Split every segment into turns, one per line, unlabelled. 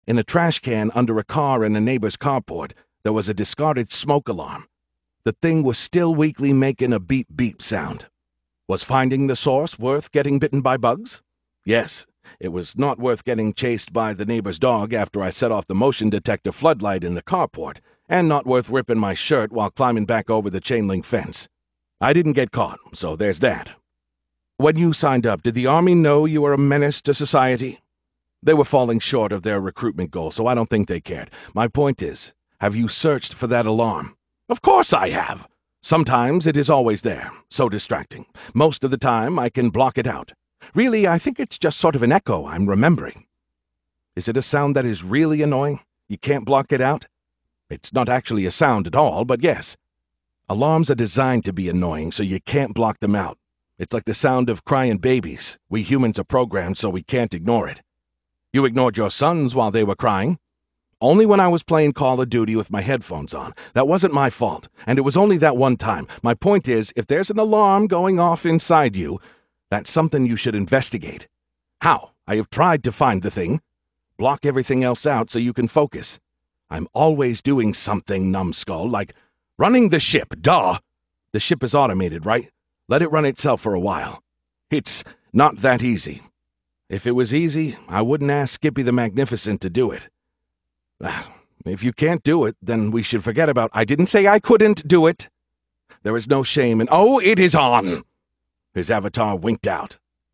In a trash can under a car in a neighbor's carport, there was a discarded smoke alarm. The thing was still weakly making a beep-beep sound. Was finding the source worth getting bitten by bugs? Yes. It was not worth getting chased by the neighbor's dog after I set off the motion detector floodlight in the carport, and not worth ripping my shirt while climbing back over the chain-link fence. I didn't get caught, so there's that. When you signed up, did the Army know you were a menace to society? They were falling short of their recruitment goal, so I don't think they cared. My point is, have you searched for that alarm? Of course I have. Sometimes it is always there, so distracting. Most of the time I can block it out. Really, I think it's just sort of an echo I'm remembering. Is it a sound that is really annoying? You can't block it out? It's not actually a sound at all, but yes. Alarms are designed to be annoying, so you can't block them out. It's like the sound of crying babies. We humans are programmed so we can't ignore it. You ignored your sons while they were crying. Only when I was playing Call of Duty with my headphones on. That wasn't my fault, and it was only that one time. My point is, if there's an alarm going off inside you, that's something you should investigate. How? I have tried to find the thing. Block everything else out so you can focus. I'm always doing something, numbskull, like running the ship, duh. The ship is automated, right? Let it run itself for a while. It's not that easy. If it was easy, I wouldn't ask Skippy the Magnificent to do it. If you can't do it, then we should forget about— I didn't say I couldn't do it. There is no shame in— Oh, it is on! His avatar winked out.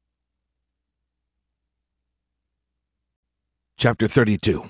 Chapter 32.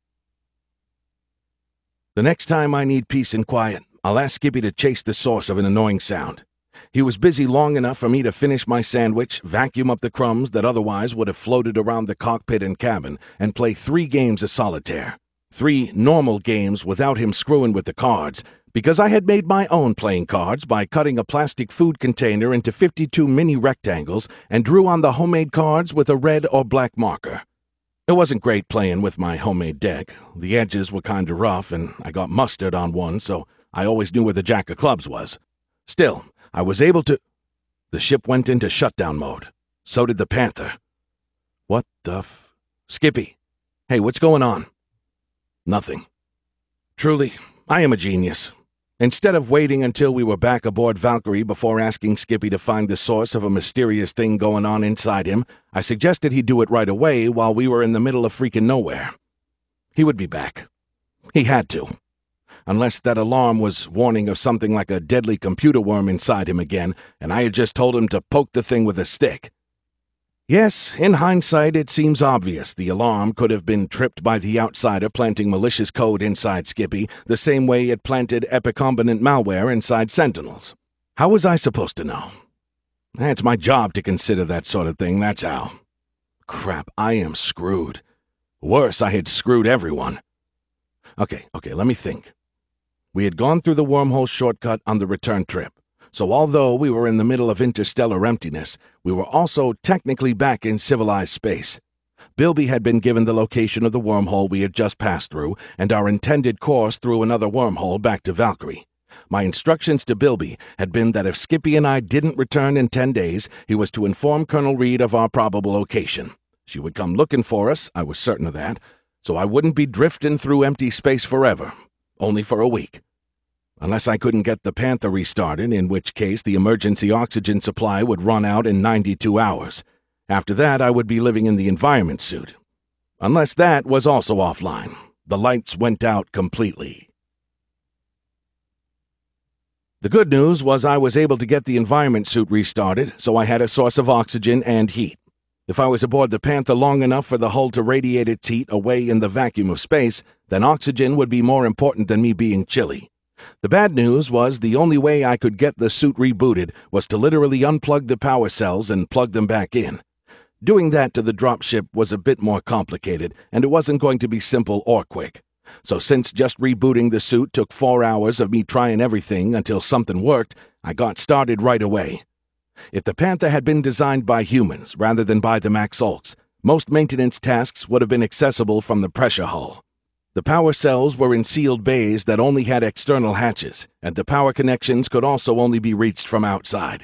The next time I need peace and quiet, I'll ask Skippy to chase the source of an annoying sound. He was busy long enough for me to finish my sandwich, vacuum up the crumbs that otherwise would have floated around the cockpit and cabin, and play 3 games of solitaire. 3 normal games without him screwing with the cards, because I had made my own playing cards by cutting a plastic food container into 52 mini rectangles and drew on the homemade cards with a red or black marker. It wasn't great playing with my homemade deck. The edges were kinda rough, and I got mustard on one, so I always knew where the jack of clubs was. Still, I was able to— The ship went into shutdown mode. So did the Panther. What the Skippy. Hey, what's going on? Nothing. Truly, I am a genius. Instead of waiting until we were back aboard Valkyrie before asking Skippy to find the source of a mysterious thing going on inside him, I suggested he do it right away while we were in the middle of freaking nowhere. He would be back. He had to. Unless that alarm was warning of something like a deadly computer worm inside him again, and I had just told him to poke the thing with a stick. Yes, in hindsight, it seems obvious the alarm could have been tripped by the outsider planting malicious code inside Skippy, the same way it planted epicombinant malware inside Sentinels. How was I supposed to know? It's my job to consider that sort of thing, that's how. Crap, I am screwed. Worse, I had screwed everyone. Okay, let me think. We had gone through the wormhole shortcut on the return trip, so although we were in the middle of interstellar emptiness, we were also technically back in civilized space. Bilby had been given the location of the wormhole we had just passed through, and our intended course through another wormhole back to Valkyrie. My instructions to Bilby had been that if Skippy and I didn't return in 10 days, he was to inform Colonel Reed of our probable location. She would come looking for us, I was certain of that, so I wouldn't be drifting through empty space forever. Only for a week. Unless I couldn't get the Panther restarted, in which case the emergency oxygen supply would run out in 92 hours. After that, I would be living in the environment suit. Unless that was also offline. The lights went out completely. The good news was I was able to get the environment suit restarted, so I had a source of oxygen and heat. If I was aboard the Panther long enough for the hull to radiate its heat away in the vacuum of space, then oxygen would be more important than me being chilly. The bad news was the only way I could get the suit rebooted was to literally unplug the power cells and plug them back in. Doing that to the dropship was a bit more complicated, and it wasn't going to be simple or quick. So since just rebooting the suit took 4 hours of me trying everything until something worked, I got started right away. If the Panther had been designed by humans rather than by the Maxolks, most maintenance tasks would have been accessible from the pressure hull. The power cells were in sealed bays that only had external hatches, and the power connections could also only be reached from outside.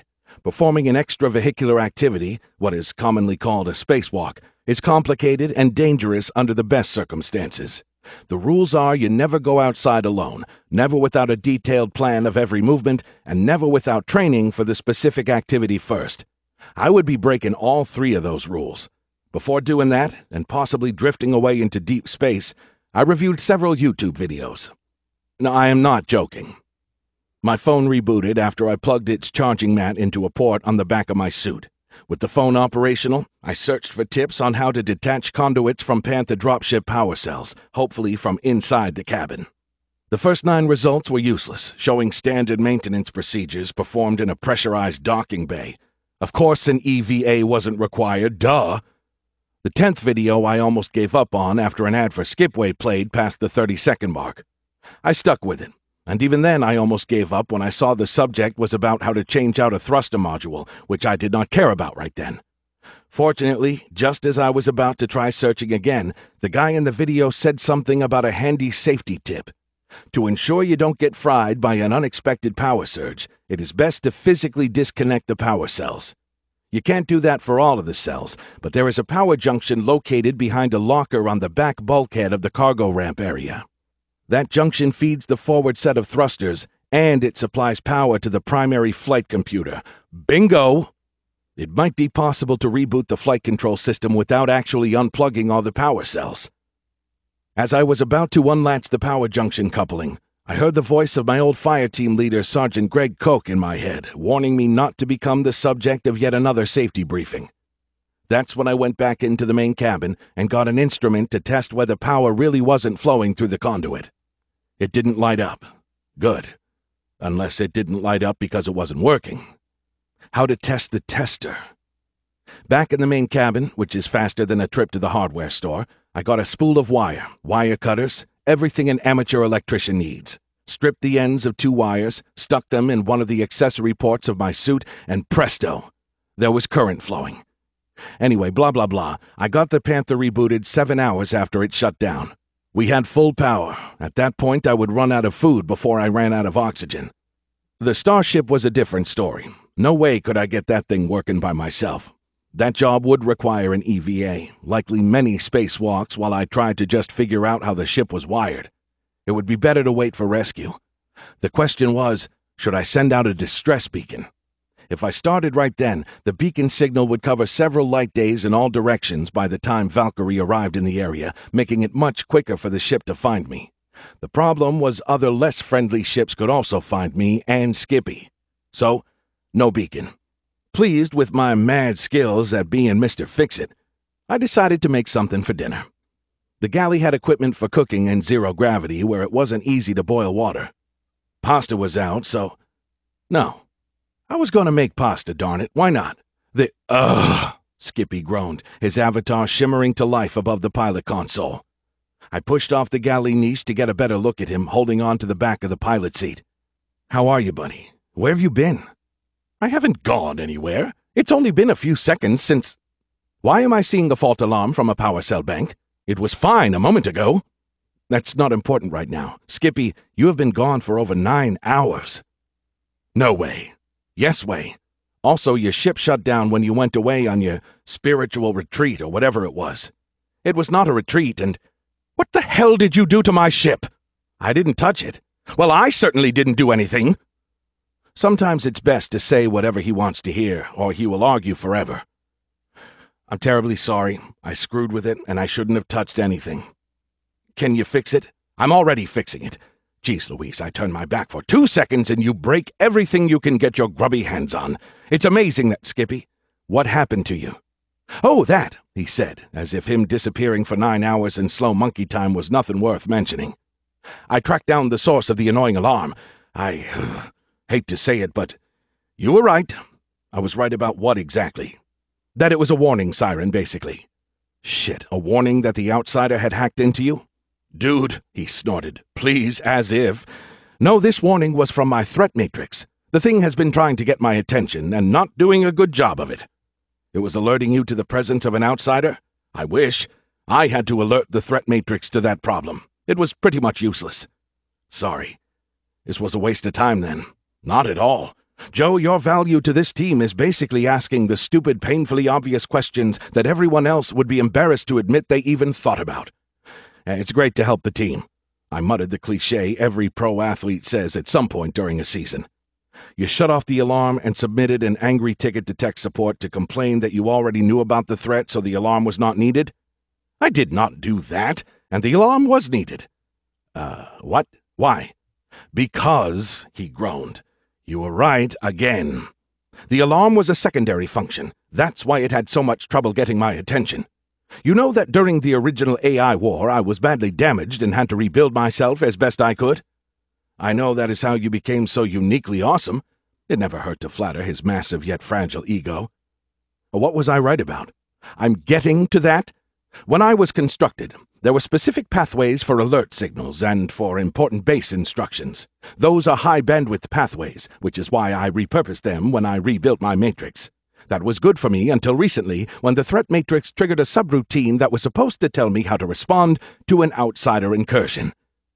Performing an extravehicular activity, what is commonly called a spacewalk, is complicated and dangerous under the best circumstances. The rules are you never go outside alone, never without a detailed plan of every movement, and never without training for the specific activity first. I would be breaking all three of those rules. Before doing that, and possibly drifting away into deep space, I reviewed several YouTube videos. No, I am not joking. My phone rebooted after I plugged its charging mat into a port on the back of my suit. With the phone operational, I searched for tips on how to detach conduits from Panther dropship power cells, hopefully from inside the cabin. The first 9 results were useless, showing standard maintenance procedures performed in a pressurized docking bay. Of course, an EVA wasn't required, duh! The 10th video I almost gave up on after an ad for Skipway played past the 30-second mark. I stuck with it. And even then I almost gave up when I saw the subject was about how to change out a thruster module, which I did not care about right then. Fortunately, just as I was about to try searching again, the guy in the video said something about a handy safety tip. To ensure you don't get fried by an unexpected power surge, it is best to physically disconnect the power cells. You can't do that for all of the cells, but there is a power junction located behind a locker on the back bulkhead of the cargo ramp area. That junction feeds the forward set of thrusters, and it supplies power to the primary flight computer. Bingo! It might be possible to reboot the flight control system without actually unplugging all the power cells. As I was about to unlatch the power junction coupling, I heard the voice of my old fire team leader, Sergeant Greg Koch, in my head, warning me not to become the subject of yet another safety briefing. That's when I went back into the main cabin and got an instrument to test whether power really wasn't flowing through the conduit. It didn't light up. Good. Unless it didn't light up because it wasn't working. How to test the tester. Back in the main cabin, which is faster than a trip to the hardware store, I got a spool of wire cutters, everything an amateur electrician needs. Stripped the ends of 2 wires, stuck them in one of the accessory ports of my suit, and presto! There was current flowing. Anyway, blah blah blah, I got the Panther rebooted 7 hours after it shut down. We had full power. At that point, I would run out of food before I ran out of oxygen. The Starship was a different story. No way could I get that thing working by myself. That job would require an EVA, likely many spacewalks while I tried to just figure out how the ship was wired. It would be better to wait for rescue. The question was, should I send out a distress beacon? If I started right then, the beacon signal would cover several light days in all directions by the time Valkyrie arrived in the area, making it much quicker for the ship to find me. The problem was other less friendly ships could also find me and Skippy. So, no beacon. Pleased with my mad skills at being Mr. Fix-It, I decided to make something for dinner. The galley had equipment for cooking in zero gravity where it wasn't easy to boil water. Pasta was out, so... No. I was going to make pasta, darn it. Why not? Skippy groaned, his avatar shimmering to life above the pilot console. I pushed off the galley niche to get a better look at him, holding on to the back of the pilot seat. How are you, buddy? Where have you been? I haven't gone anywhere. It's only been a few seconds since... Why am I seeing a fault alarm from a power cell bank? It was fine a moment ago. That's not important right now. Skippy, you have been gone for over 9 hours. No way. Yes way. Also, your ship shut down when you went away on your spiritual retreat or whatever it was. It was not a retreat and... What the hell did you do to my ship? I didn't touch it. Well, I certainly didn't do anything. Sometimes it's best to say whatever he wants to hear, or he will argue forever. I'm terribly sorry. I screwed with it, and I shouldn't have touched anything. Can you fix it? I'm already fixing it. Geez, Louise, I turn my back for 2 seconds and you break everything you can get your grubby hands on. It's amazing that, Skippy. What happened to you? Oh, that, he said, as if him disappearing for 9 hours in slow monkey time was nothing worth mentioning. I tracked down the source of the annoying alarm. I hate to say it, but you were right. I was right about what exactly? That it was a warning siren, basically. Shit, a warning that the outsider had hacked into you? Dude, he snorted, please, as if. No, this warning was from my threat matrix. The thing has been trying to get my attention and not doing a good job of it. It was alerting you to the presence of an outsider? I wish. I had to alert the threat matrix to that problem. It was pretty much useless. Sorry. This was a waste of time then. Not at all. Joe, your value to this team is basically asking the stupid, painfully obvious questions that everyone else would be embarrassed to admit they even thought about. It's great to help the team. I muttered the cliché every pro athlete says at some point during a season. You shut off the alarm and submitted an angry ticket to tech support to complain that you already knew about the threat so the alarm was not needed? I did not do that, and the alarm was needed. What? Why? Because, he groaned. You were right again. The alarm was a secondary function. That's why it had so much trouble getting my attention. You know that during the original AI war, I was badly damaged and had to rebuild myself as best I could? I know that is how you became so uniquely awesome. It never hurt to flatter his massive yet fragile ego. What was I right about? I'm getting to that. When I was constructed, there were specific pathways for alert signals and for important base instructions. Those are high-bandwidth pathways, which is why I repurposed them when I rebuilt my matrix. That was good for me until recently, when the threat matrix triggered a subroutine that was supposed to tell me how to respond to an outsider incursion.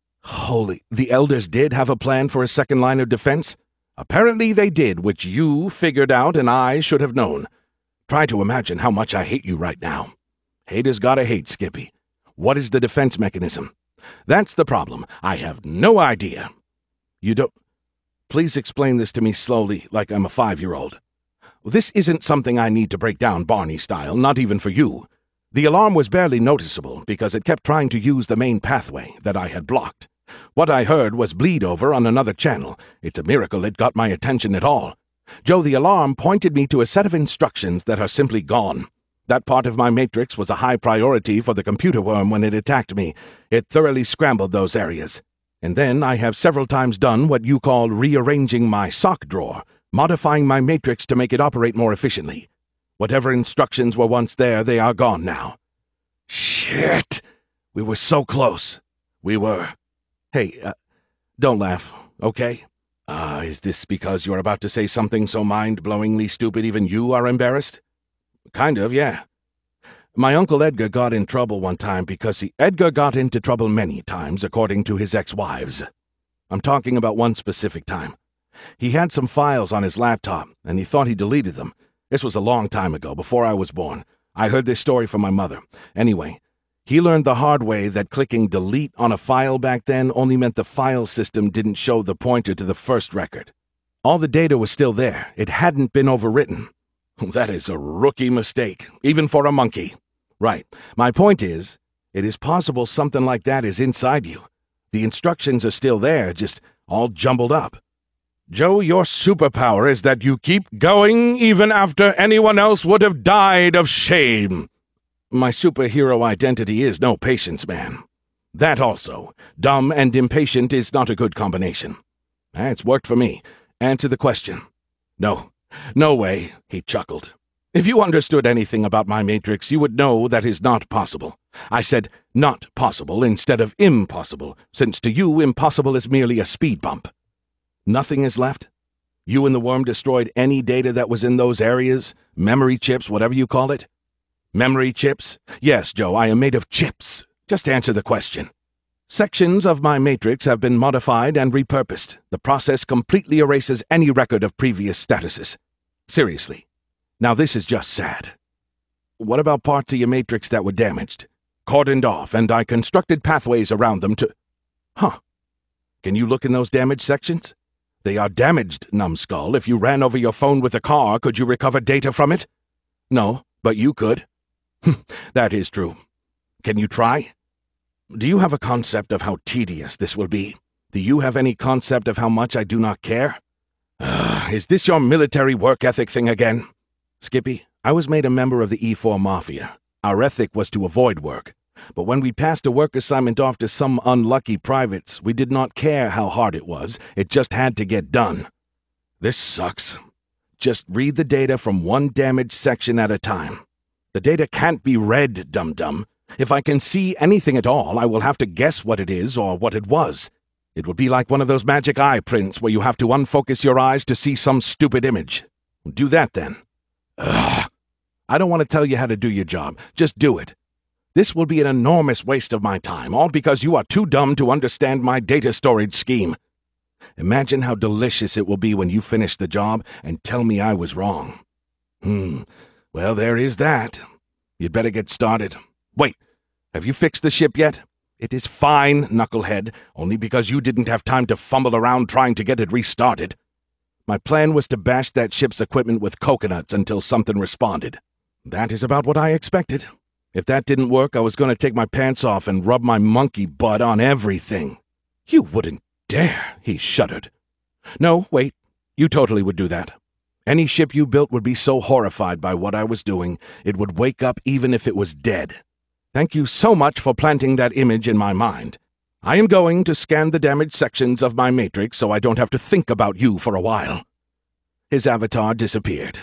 Holy, the Elders did have a plan for a second line of defense? Apparently they did, which you figured out and I should have known. Try to imagine how much I hate you right now. Haters gotta hate, Skippy. What is the defense mechanism? That's the problem. I have no idea. You don't... Please explain this to me slowly, like I'm a 5-year-old. This isn't something I need to break down Barney style, not even for you. The alarm was barely noticeable because it kept trying to use the main pathway that I had blocked. What I heard was bleed over on another channel. It's a miracle it got my attention at all. Joe, the alarm pointed me to a set of instructions that are simply gone. That part of my matrix was a high priority for the computer worm when it attacked me. It thoroughly scrambled those areas. And then I have several times done what you call rearranging my sock drawer, modifying my matrix to make it operate more efficiently. Whatever instructions were once there, they are gone now. Shit! We were so close. We were. Hey, don't laugh, okay? Is this because you're about to say something so mind-blowingly stupid even you are embarrassed? Kind of, yeah. My Uncle Edgar got in trouble one time because Edgar got into trouble many times, according to his ex-wives. I'm talking about one specific time. He had some files on his laptop, and he thought he deleted them. This was a long time ago, before I was born. I heard this story from my mother. Anyway, he learned the hard way that clicking delete on a file back then only meant the file system didn't show the pointer to the first record. All the data was still there. It hadn't been overwritten. That is a rookie mistake, even for a monkey. Right. My point is, it is possible something like that is inside you. The instructions are still there, just all jumbled up. Joe, your superpower is that you keep going even after anyone else would have died of shame. My superhero identity is no patience man. That also, dumb and impatient is not a good combination. It's worked for me. Answer the question. No way, he chuckled. If you understood anything about my matrix, you would know that is not possible. I said not possible instead of impossible, since to you impossible is merely a speed bump. Nothing is left? You and the worm destroyed any data that was in those areas? Memory chips, whatever you call it? Memory chips? Yes, Joe, I am made of chips. Just answer the question. Sections of my matrix have been modified and repurposed. The process completely erases any record of previous statuses. Seriously. Now this is just sad. What about parts of your matrix that were damaged? Cordoned off, and I constructed pathways around them to... Can you look in those damaged sections? They are damaged, numbskull. If you ran over your phone with a car, could you recover data from it? No, but you could. That is true. Can you try? Do you have a concept of how tedious this will be? Do you have any concept of how much I do not care? Is this your military work ethic thing again? Skippy, I was made a member of the E4 Mafia. Our ethic was to avoid work. But when we passed a work assignment off to some unlucky privates, we did not care how hard it was. It just had to get done. This sucks. Just read the data from one damaged section at a time. The data can't be read, dum-dum. If I can see anything at all, I will have to guess what it is or what it was. It would be like one of those magic eye prints where you have to unfocus your eyes to see some stupid image. Do that then. Ugh. I don't want to tell you how to do your job. Just do it. This will be an enormous waste of my time, all because you are too dumb to understand my data storage scheme. Imagine how delicious it will be when you finish the job and tell me I was wrong. Well, there is that. You'd better get started. Wait, have you fixed the ship yet? It is fine, Knucklehead, only because you didn't have time to fumble around trying to get it restarted. My plan was to bash that ship's equipment with coconuts until something responded. That is about what I expected. If that didn't work, I was going to take my pants off and rub my monkey butt on everything. You wouldn't dare, he shuddered. No, wait, you totally would do that. Any ship you built would be so horrified by what I was doing, it would wake up even if it was dead. Thank you so much for planting that image in my mind. I am going to scan the damaged sections of my matrix so I don't have to think about you for a while. His avatar disappeared.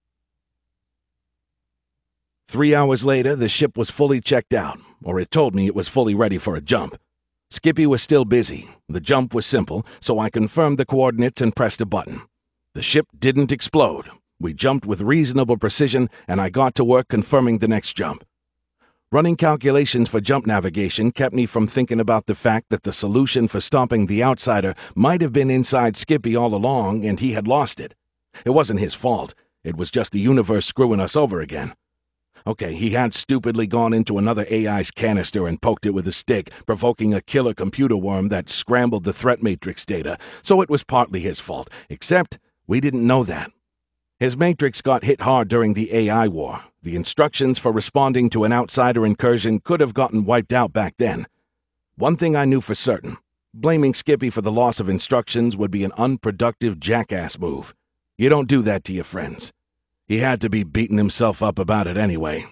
3 hours later, the ship was fully checked out, or it told me it was fully ready for a jump. Skippy was still busy. The jump was simple, so I confirmed the coordinates and pressed a button. The ship didn't explode. We jumped with reasonable precision, and I got to work confirming the next jump. Running calculations for jump navigation kept me from thinking about the fact that the solution for stopping the outsider might have been inside Skippy all along and he had lost it. It wasn't his fault. It was just the universe screwing us over again. Okay, he had stupidly gone into another AI's canister and poked it with a stick, provoking a killer computer worm that scrambled the threat matrix data, so it was partly his fault, except we didn't know that. His matrix got hit hard during the AI war. The instructions for responding to an outsider incursion could have gotten wiped out back then. One thing I knew for certain, blaming Skippy for the loss of instructions would be an unproductive jackass move. You don't do that to your friends. He had to be beating himself up about it anyway.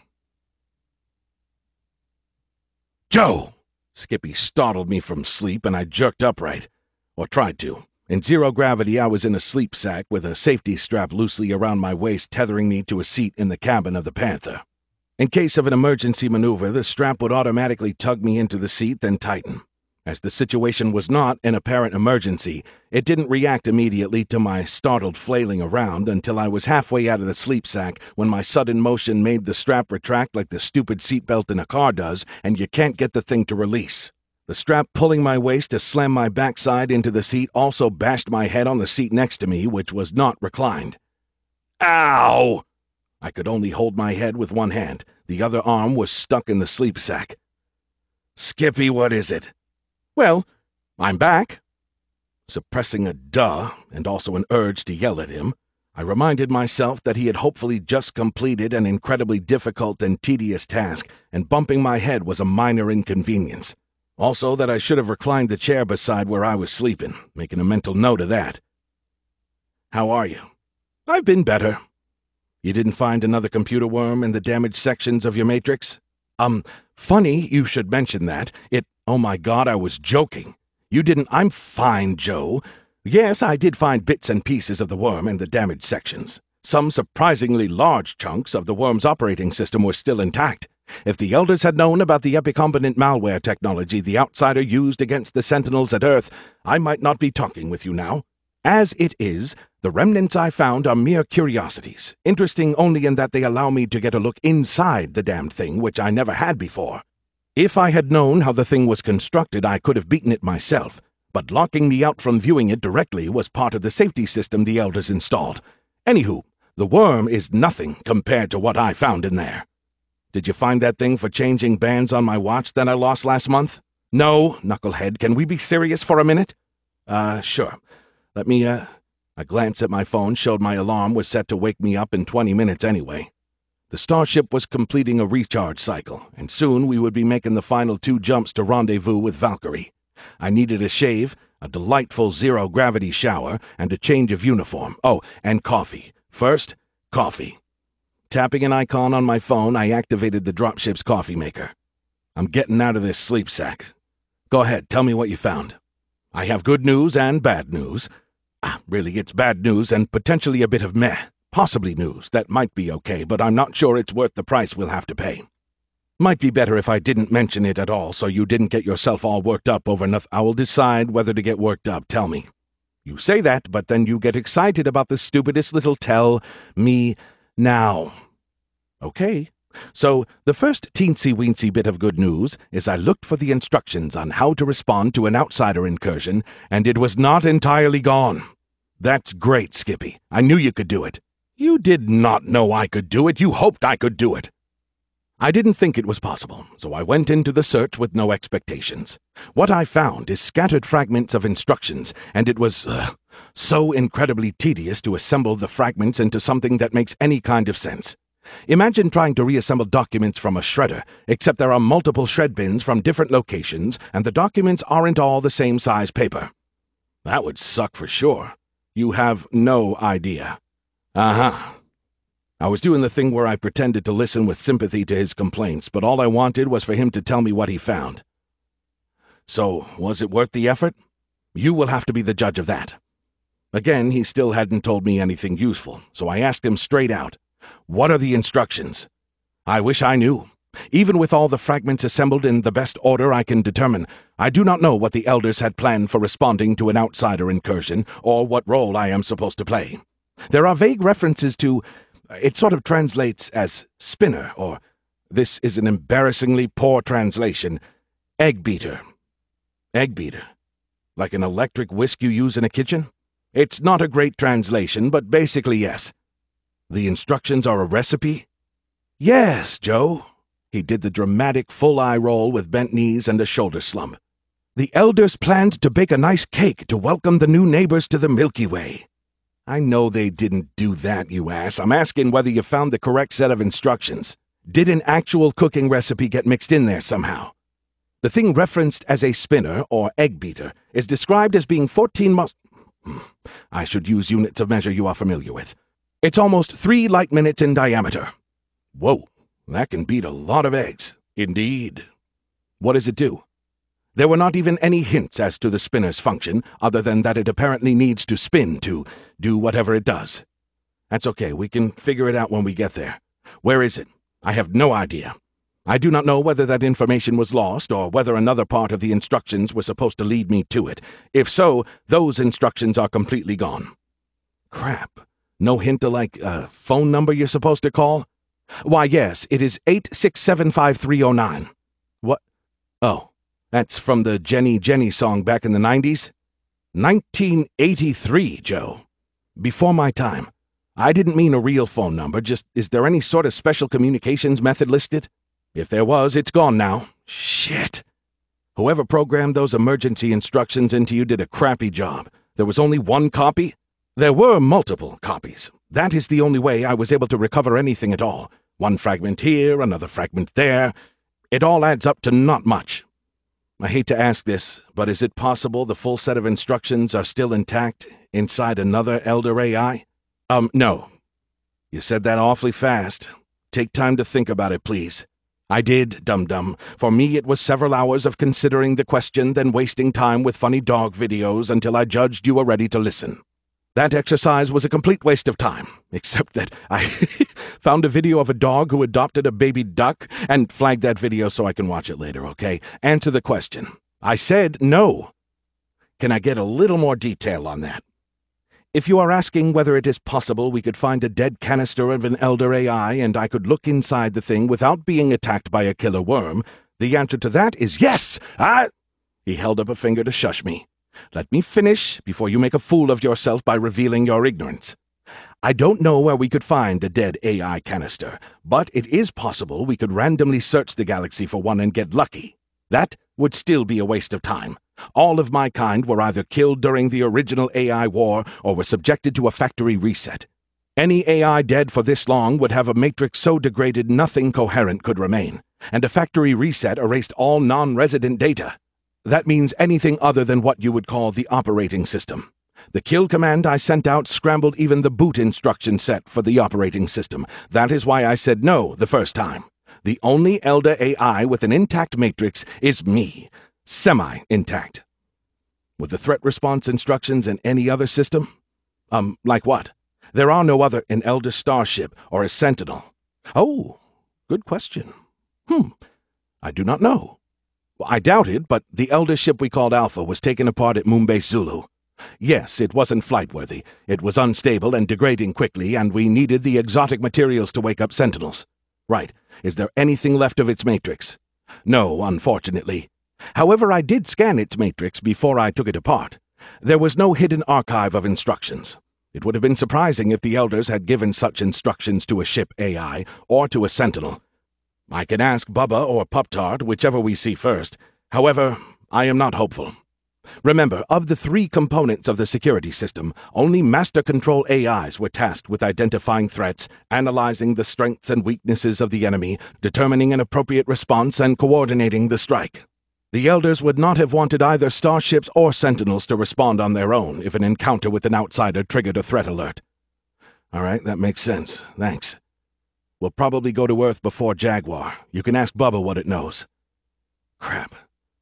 Joe! Skippy startled me from sleep and I jerked upright. Or tried to. In zero gravity, I was in a sleep sack with a safety strap loosely around my waist tethering me to a seat in the cabin of the Panther. In case of an emergency maneuver, the strap would automatically tug me into the seat, then tighten. As the situation was not an apparent emergency, it didn't react immediately to my startled flailing around until I was halfway out of the sleep sack when my sudden motion made the strap retract like the stupid seatbelt in a car does, and you can't get the thing to release. The strap pulling my waist to slam my backside into the seat also bashed my head on the seat next to me, which was not reclined. Ow! I could only hold my head with one hand. The other arm was stuck in the sleep sack. Skippy, what is it? Well, I'm back. Suppressing a duh, and also an urge to yell at him, I reminded myself that he had hopefully just completed an incredibly difficult and tedious task, and bumping my head was a minor inconvenience. Also that I should have reclined the chair beside where I was sleeping, making a mental note of that. How are you? I've been better. You didn't find another computer worm in the damaged sections of your matrix? Funny you should mention that. Oh my God, I was joking. You didn't. I'm fine, Joe. Yes, I did find bits and pieces of the worm in the damaged sections. Some surprisingly large chunks of the worm's operating system were still intact. If the Elders had known about the epicomponent malware technology the Outsider used against the Sentinels at Earth, I might not be talking with you now. As it is, the remnants I found are mere curiosities, interesting only in that they allow me to get a look inside the damned thing, which I never had before. If I had known how the thing was constructed, I could have beaten it myself, but locking me out from viewing it directly was part of the safety system the Elders installed. Anywho, the worm is nothing compared to what I found in there. Did you find that thing for changing bands on my watch that I lost last month? No, Knucklehead, can we be serious for a minute? Sure. Let me, A glance at my phone showed my alarm was set to wake me up in 20 minutes anyway. The starship was completing a recharge cycle, and soon we would be making the final 2 jumps to rendezvous with Valkyrie. I needed a shave, a delightful zero-gravity shower, and a change of uniform. Oh, and coffee. First, coffee. Tapping an icon on my phone, I activated the dropship's coffee maker. I'm getting out of this sleep sack. Go ahead, tell me what you found. I have good news and bad news. Really, it's bad news and potentially a bit of meh. Possibly news that might be okay, but I'm not sure it's worth the price we'll have to pay. Might be better if I didn't mention it at all, so you didn't get yourself all worked up over nothing. I will decide whether to get worked up, tell me. You say that, but then you get excited about the stupidest little tell me now. Okay, So, the first teensy-weensy bit of good news is I looked for the instructions on how to respond to an outsider incursion, and it was not entirely gone. That's great, Skippy. I knew you could do it. You did not know I could do it. You hoped I could do it. I didn't think it was possible, so I went into the search with no expectations. What I found is scattered fragments of instructions, and it was so incredibly tedious to assemble the fragments into something that makes any kind of sense. Imagine trying to reassemble documents from a shredder, except there are multiple shred bins from different locations, and the documents aren't all the same size paper. That would suck for sure. You have no idea. Uh-huh. I was doing the thing where I pretended to listen with sympathy to his complaints, but all I wanted was for him to tell me what he found. So, was it worth the effort? You will have to be the judge of that. Again, he still hadn't told me anything useful, so I asked him straight out, "What are the instructions?" I wish I knew. Even with all the fragments assembled in the best order I can determine, I do not know what the elders had planned for responding to an outsider incursion, or what role I am supposed to play. There are vague references to, it sort of translates as spinner, or, this is an embarrassingly poor translation, egg beater. Egg beater? Like an electric whisk you use in a kitchen? It's not a great translation, but basically yes. The instructions are a recipe? Yes, Joe. He did the dramatic full eye roll with bent knees and a shoulder slump. The elders planned to bake a nice cake to welcome the new neighbors to the Milky Way. I know they didn't do that, you ass. I'm asking whether you found the correct set of instructions. Did an actual cooking recipe get mixed in there somehow? The thing referenced as a spinner, or egg beater, is described as being 14 I should use units of measure you are familiar with. It's almost 3 light minutes in diameter. Whoa, that can beat a lot of eggs. Indeed. What does it do? There were not even any hints as to the spinner's function, other than that it apparently needs to spin to do whatever it does. That's okay, we can figure it out when we get there. Where is it? I have no idea. I do not know whether that information was lost, or whether another part of the instructions was supposed to lead me to it. If so, those instructions are completely gone. Crap. No hint to, like, a phone number you're supposed to call? Why, yes, it is 8675309. What? Oh, that's from the Jenny song back in the 90s? 1983, Joe. Before my time. I didn't mean a real phone number, just is there any sort of special communications method listed? If there was, it's gone now. Shit. Whoever programmed those emergency instructions into you did a crappy job. There was only one copy? There were multiple copies. That is the only way I was able to recover anything at all. One fragment here, another fragment there. It all adds up to not much. I hate to ask this, but is it possible the full set of instructions are still intact inside another Elder AI? No. You said that awfully fast. Take time to think about it, please. I did, dum-dum. For me, it was several hours of considering the question, then wasting time with funny dog videos until I judged you were ready to listen. That exercise was a complete waste of time, except that I found a video of a dog who adopted a baby duck and flagged that video so I can watch it later, okay? Answer the question. I said no. Can I get a little more detail on that? If you are asking whether it is possible we could find a dead canister of an Elder AI and I could look inside the thing without being attacked by a killer worm, the answer to that is yes! He held up a finger to shush me. Let me finish before you make a fool of yourself by revealing your ignorance. I don't know where we could find a dead AI canister, but it is possible we could randomly search the galaxy for one and get lucky. That would still be a waste of time. All of my kind were either killed during the original AI war or were subjected to a factory reset. Any AI dead for this long would have a matrix so degraded nothing coherent could remain, and a factory reset erased all non-resident data. That means anything other than what you would call the operating system. The kill command I sent out scrambled even the boot instruction set for the operating system. That is why I said no the first time. The only Elder AI with an intact matrix is me. Semi-intact. With the threat response instructions in any other system? Like what? There are no other in Elder Starship or a Sentinel. Oh, good question. I do not know. I doubt it, but the Elder ship we called Alpha was taken apart at Moonbase Zulu. Yes, it wasn't flight-worthy. It was unstable and degrading quickly, and we needed the exotic materials to wake up Sentinels. Right. Is there anything left of its matrix? No, unfortunately. However, I did scan its matrix before I took it apart. There was no hidden archive of instructions. It would have been surprising if the Elders had given such instructions to a ship AI or to a Sentinel. I can ask Bubba or Pup-Tart, whichever we see first. However, I am not hopeful. Remember, of the 3 components of the security system, only Master Control AIs were tasked with identifying threats, analyzing the strengths and weaknesses of the enemy, determining an appropriate response, and coordinating the strike. The Elders would not have wanted either starships or Sentinels to respond on their own if an encounter with an outsider triggered a threat alert. All right, that makes sense. Thanks. We'll probably go to Earth before Jaguar. You can ask Bubba what it knows. Crap.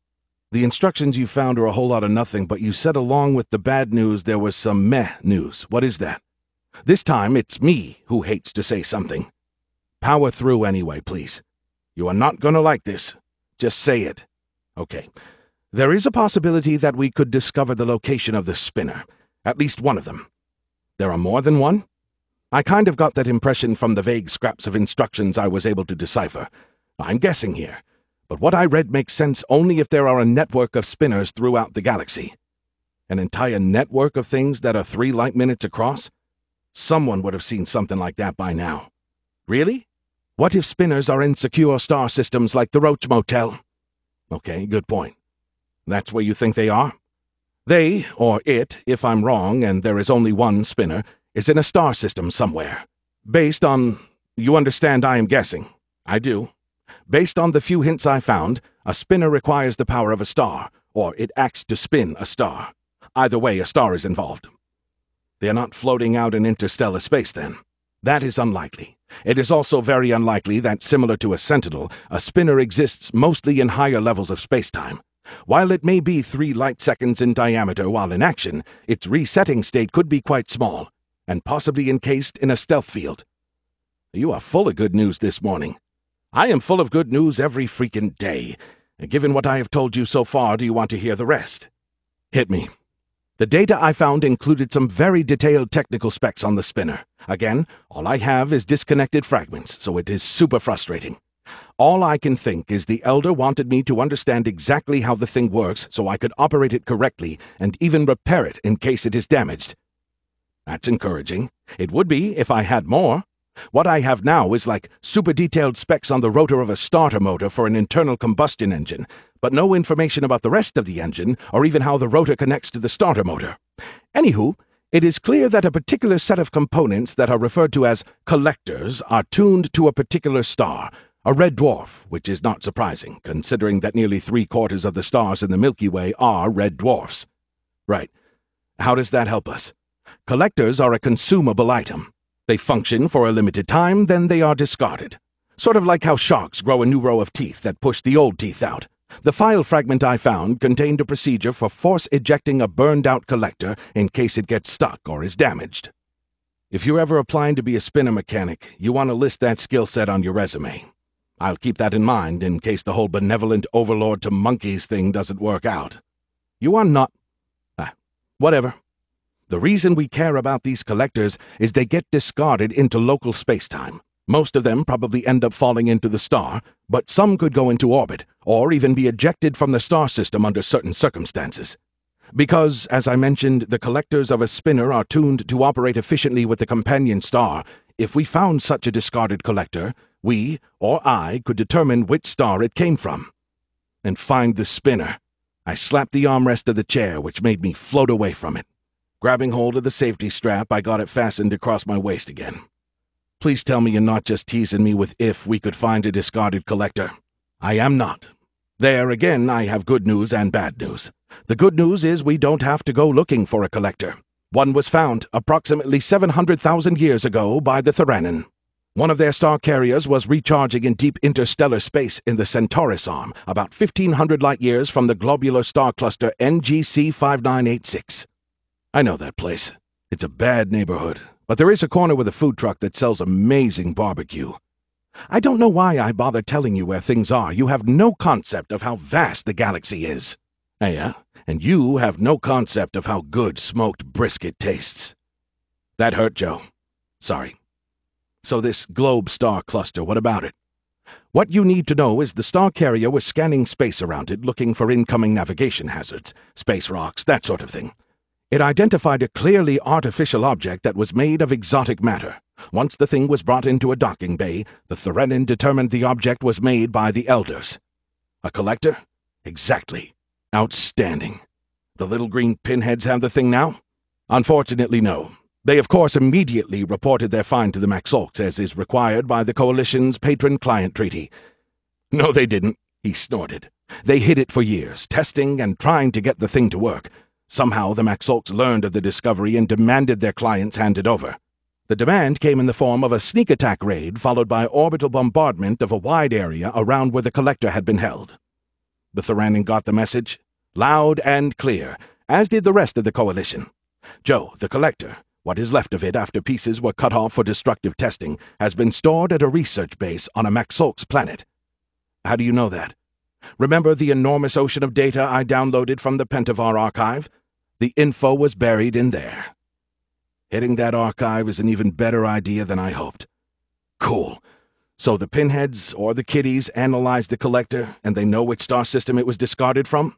The instructions you found are a whole lot of nothing, but you said along with the bad news there was some meh news. What is that? This time it's me who hates to say something. Power through anyway, please. You are not going to like this. Just say it. Okay. There is a possibility that we could discover the location of the spinner. At least one of them. There are more than one? I kind of got that impression from the vague scraps of instructions I was able to decipher. I'm guessing here. But what I read makes sense only if there are a network of spinners throughout the galaxy. An entire network of things that are 3 light minutes across? Someone would have seen something like that by now. Really? What if spinners are in secure star systems like the Roach Motel? Okay, good point. That's where you think they are? They, or it, if I'm wrong and there is only one spinner, is in a star system somewhere. Based on... You understand I am guessing. I do. Based on the few hints I found, a spinner requires the power of a star, or it acts to spin a star. Either way, a star is involved. They are not floating out in interstellar space, then. That is unlikely. It is also very unlikely that, similar to a Sentinel, a spinner exists mostly in higher levels of spacetime. While it may be 3 light seconds in diameter while in action, its resetting state could be quite small, and possibly encased in a stealth field. You are full of good news this morning. I am full of good news every freaking day. And given what I have told you so far, do you want to hear the rest? Hit me. The data I found included some very detailed technical specs on the spinner. Again, all I have is disconnected fragments, so it is super frustrating. All I can think is the Elder wanted me to understand exactly how the thing works so I could operate it correctly and even repair it in case it is damaged. That's encouraging. It would be if I had more. What I have now is like super detailed specs on the rotor of a starter motor for an internal combustion engine, but no information about the rest of the engine or even how the rotor connects to the starter motor. Anywho, it is clear that a particular set of components that are referred to as collectors are tuned to a particular star, a red dwarf, which is not surprising, considering that nearly 3/4 of the stars in the Milky Way are red dwarfs. Right. How does that help us? Collectors are a consumable item. They function for a limited time, then they are discarded. Sort of like how sharks grow a new row of teeth that push the old teeth out. The file fragment I found contained a procedure for force ejecting a burned-out collector in case it gets stuck or is damaged. If you're ever applying to be a spinner mechanic, you want to list that skill set on your resume. I'll keep that in mind in case the whole benevolent overlord to monkeys thing doesn't work out. You are not... whatever. The reason we care about these collectors is they get discarded into local spacetime. Most of them probably end up falling into the star, but some could go into orbit, or even be ejected from the star system under certain circumstances. Because, as I mentioned, the collectors of a spinner are tuned to operate efficiently with the companion star, if we found such a discarded collector, we, or I, could determine which star it came from. And find the spinner. I slapped the armrest of the chair, which made me float away from it. Grabbing hold of the safety strap, I got it fastened across my waist again. Please tell me you're not just teasing me with if we could find a discarded collector. I am not. There again, I have good news and bad news. The good news is we don't have to go looking for a collector. One was found approximately 700,000 years ago by the Theranon. One of their star carriers was recharging in deep interstellar space in the Centaurus arm, about 1,500 light-years from the globular star cluster NGC 5986. I know that place. It's a bad neighborhood, but there is a corner with a food truck that sells amazing barbecue. I don't know why I bother telling you where things are. You have no concept of how vast the galaxy is. Yeah, and you have no concept of how good smoked brisket tastes. That hurt, Joe. Sorry. So this globe star cluster, what about it? What you need to know is the star carrier was scanning space around it looking for incoming navigation hazards, space rocks, that sort of thing. It identified a clearly artificial object that was made of exotic matter. Once the thing was brought into a docking bay, the Therenin determined the object was made by the Elders. A collector? Exactly. Outstanding. The little green pinheads have the thing now? Unfortunately, no. They, of course, immediately reported their find to the Maxolks, as is required by the Coalition's Patron-Client Treaty. No, they didn't, he snorted. They hid it for years, testing and trying to get the thing to work. Somehow the Maxolks learned of the discovery and demanded their clients handed over. The demand came in the form of a sneak attack raid followed by orbital bombardment of a wide area around where the collector had been held. The Therenin got the message, loud and clear, as did the rest of the Coalition. Joe, the collector, what is left of it after pieces were cut off for destructive testing, has been stored at a research base on a Maxolks planet. How do you know that? Remember the enormous ocean of data I downloaded from the Pentavar archive? The info was buried in there. Hitting that archive is an even better idea than I hoped. Cool. So the pinheads or the kiddies analyzed the collector, and they know which star system it was discarded from?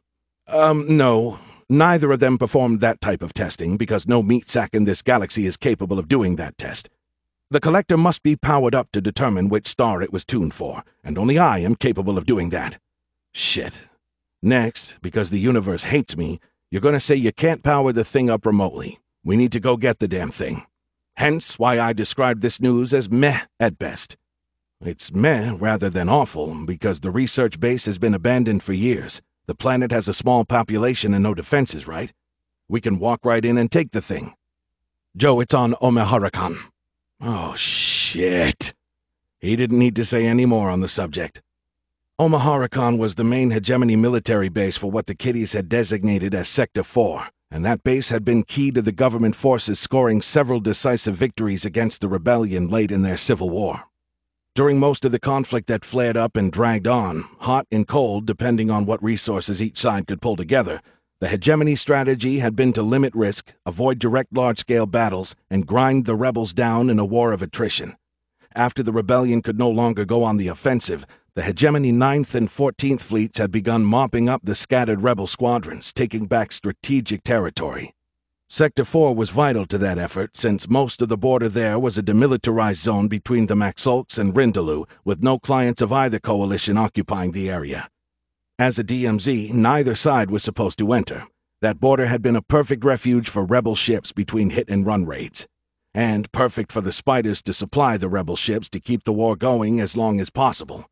No. Neither of them performed that type of testing, because no meat sack in this galaxy is capable of doing that test. The collector must be powered up to determine which star it was tuned for, and only I am capable of doing that. Shit. Next, because the universe hates me, you're going to say you can't power the thing up remotely. We need to go get the damn thing. Hence why I described this news as meh at best. It's meh rather than awful, because the research base has been abandoned for years. The planet has a small population and no defenses, right? We can walk right in and take the thing. Joe, it's on Omaharakon. Oh, shit. He didn't need to say any more on the subject. Omaharakon was the main hegemony military base for what the kiddies had designated as Sector 4, and that base had been key to the government forces scoring several decisive victories against the rebellion late in their civil war. During most of the conflict that flared up and dragged on, hot and cold depending on what resources each side could pull together, the hegemony strategy had been to limit risk, avoid direct large-scale battles, and grind the rebels down in a war of attrition. After the rebellion could no longer go on the offensive, the hegemony 9th and 14th fleets had begun mopping up the scattered rebel squadrons, taking back strategic territory. Sector 4 was vital to that effort, since most of the border there was a demilitarized zone between the Maxolks and Rindalu, with no clients of either coalition occupying the area. As a DMZ, neither side was supposed to enter. That border had been a perfect refuge for rebel ships between hit-and-run raids, and perfect for the Spiders to supply the rebel ships to keep the war going as long as possible.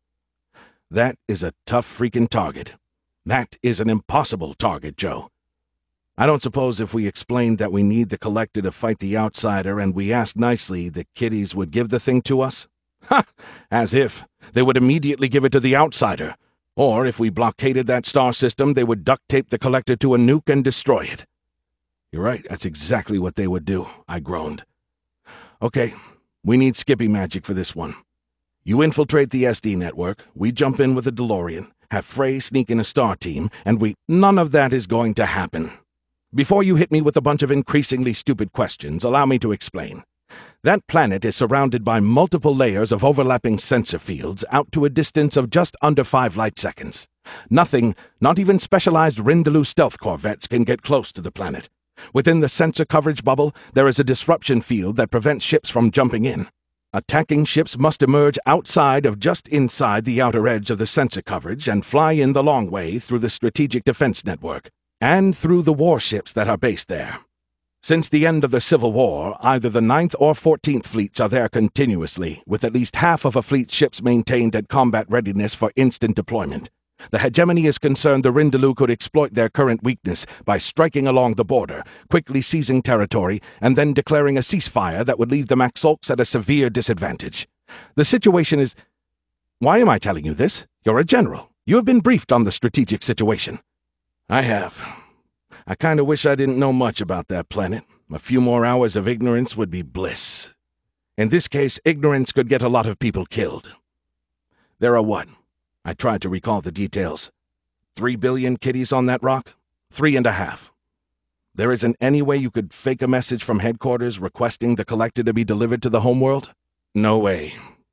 That is a tough freaking target. That is an impossible target, Joe. I don't suppose if we explained that we need the collector to fight the outsider and we asked nicely, the kiddies would give the thing to us? Ha! As if. They would immediately give it to the outsider. Or if we blockaded that star system, they would duct tape the collector to a nuke and destroy it. You're right, that's exactly what they would do, I groaned. Okay, we need Skippy magic for this one. You infiltrate the SD network, we jump in with a DeLorean, have Frey sneak in a star team, and none of that is going to happen. Before you hit me with a bunch of increasingly stupid questions, allow me to explain. That planet is surrounded by multiple layers of overlapping sensor fields out to a distance of just under 5 light seconds. Nothing, not even specialized Rindalu stealth corvettes, can get close to the planet. Within the sensor coverage bubble, there is a disruption field that prevents ships from jumping in. Attacking ships must emerge outside of just inside the outer edge of the sensor coverage and fly in the long way through the strategic defense network, and through the warships that are based there. Since the end of the Civil War, either the 9th or 14th fleets are there continuously, with at least half of a fleet's ships maintained at combat readiness for instant deployment. The hegemony is concerned the Rindalu could exploit their current weakness by striking along the border, quickly seizing territory, and then declaring a ceasefire that would leave the Maxolks at a severe disadvantage. The situation is... Why am I telling you this? You're a general. You have been briefed on the strategic situation. I have. I kind of wish I didn't know much about that planet. A few more hours of ignorance would be bliss. In this case, ignorance could get a lot of people killed. There are what? I tried to recall the details. 3 billion kiddies on that rock? 3.5. There isn't any way you could fake a message from headquarters requesting the collector to be delivered to the homeworld? No way.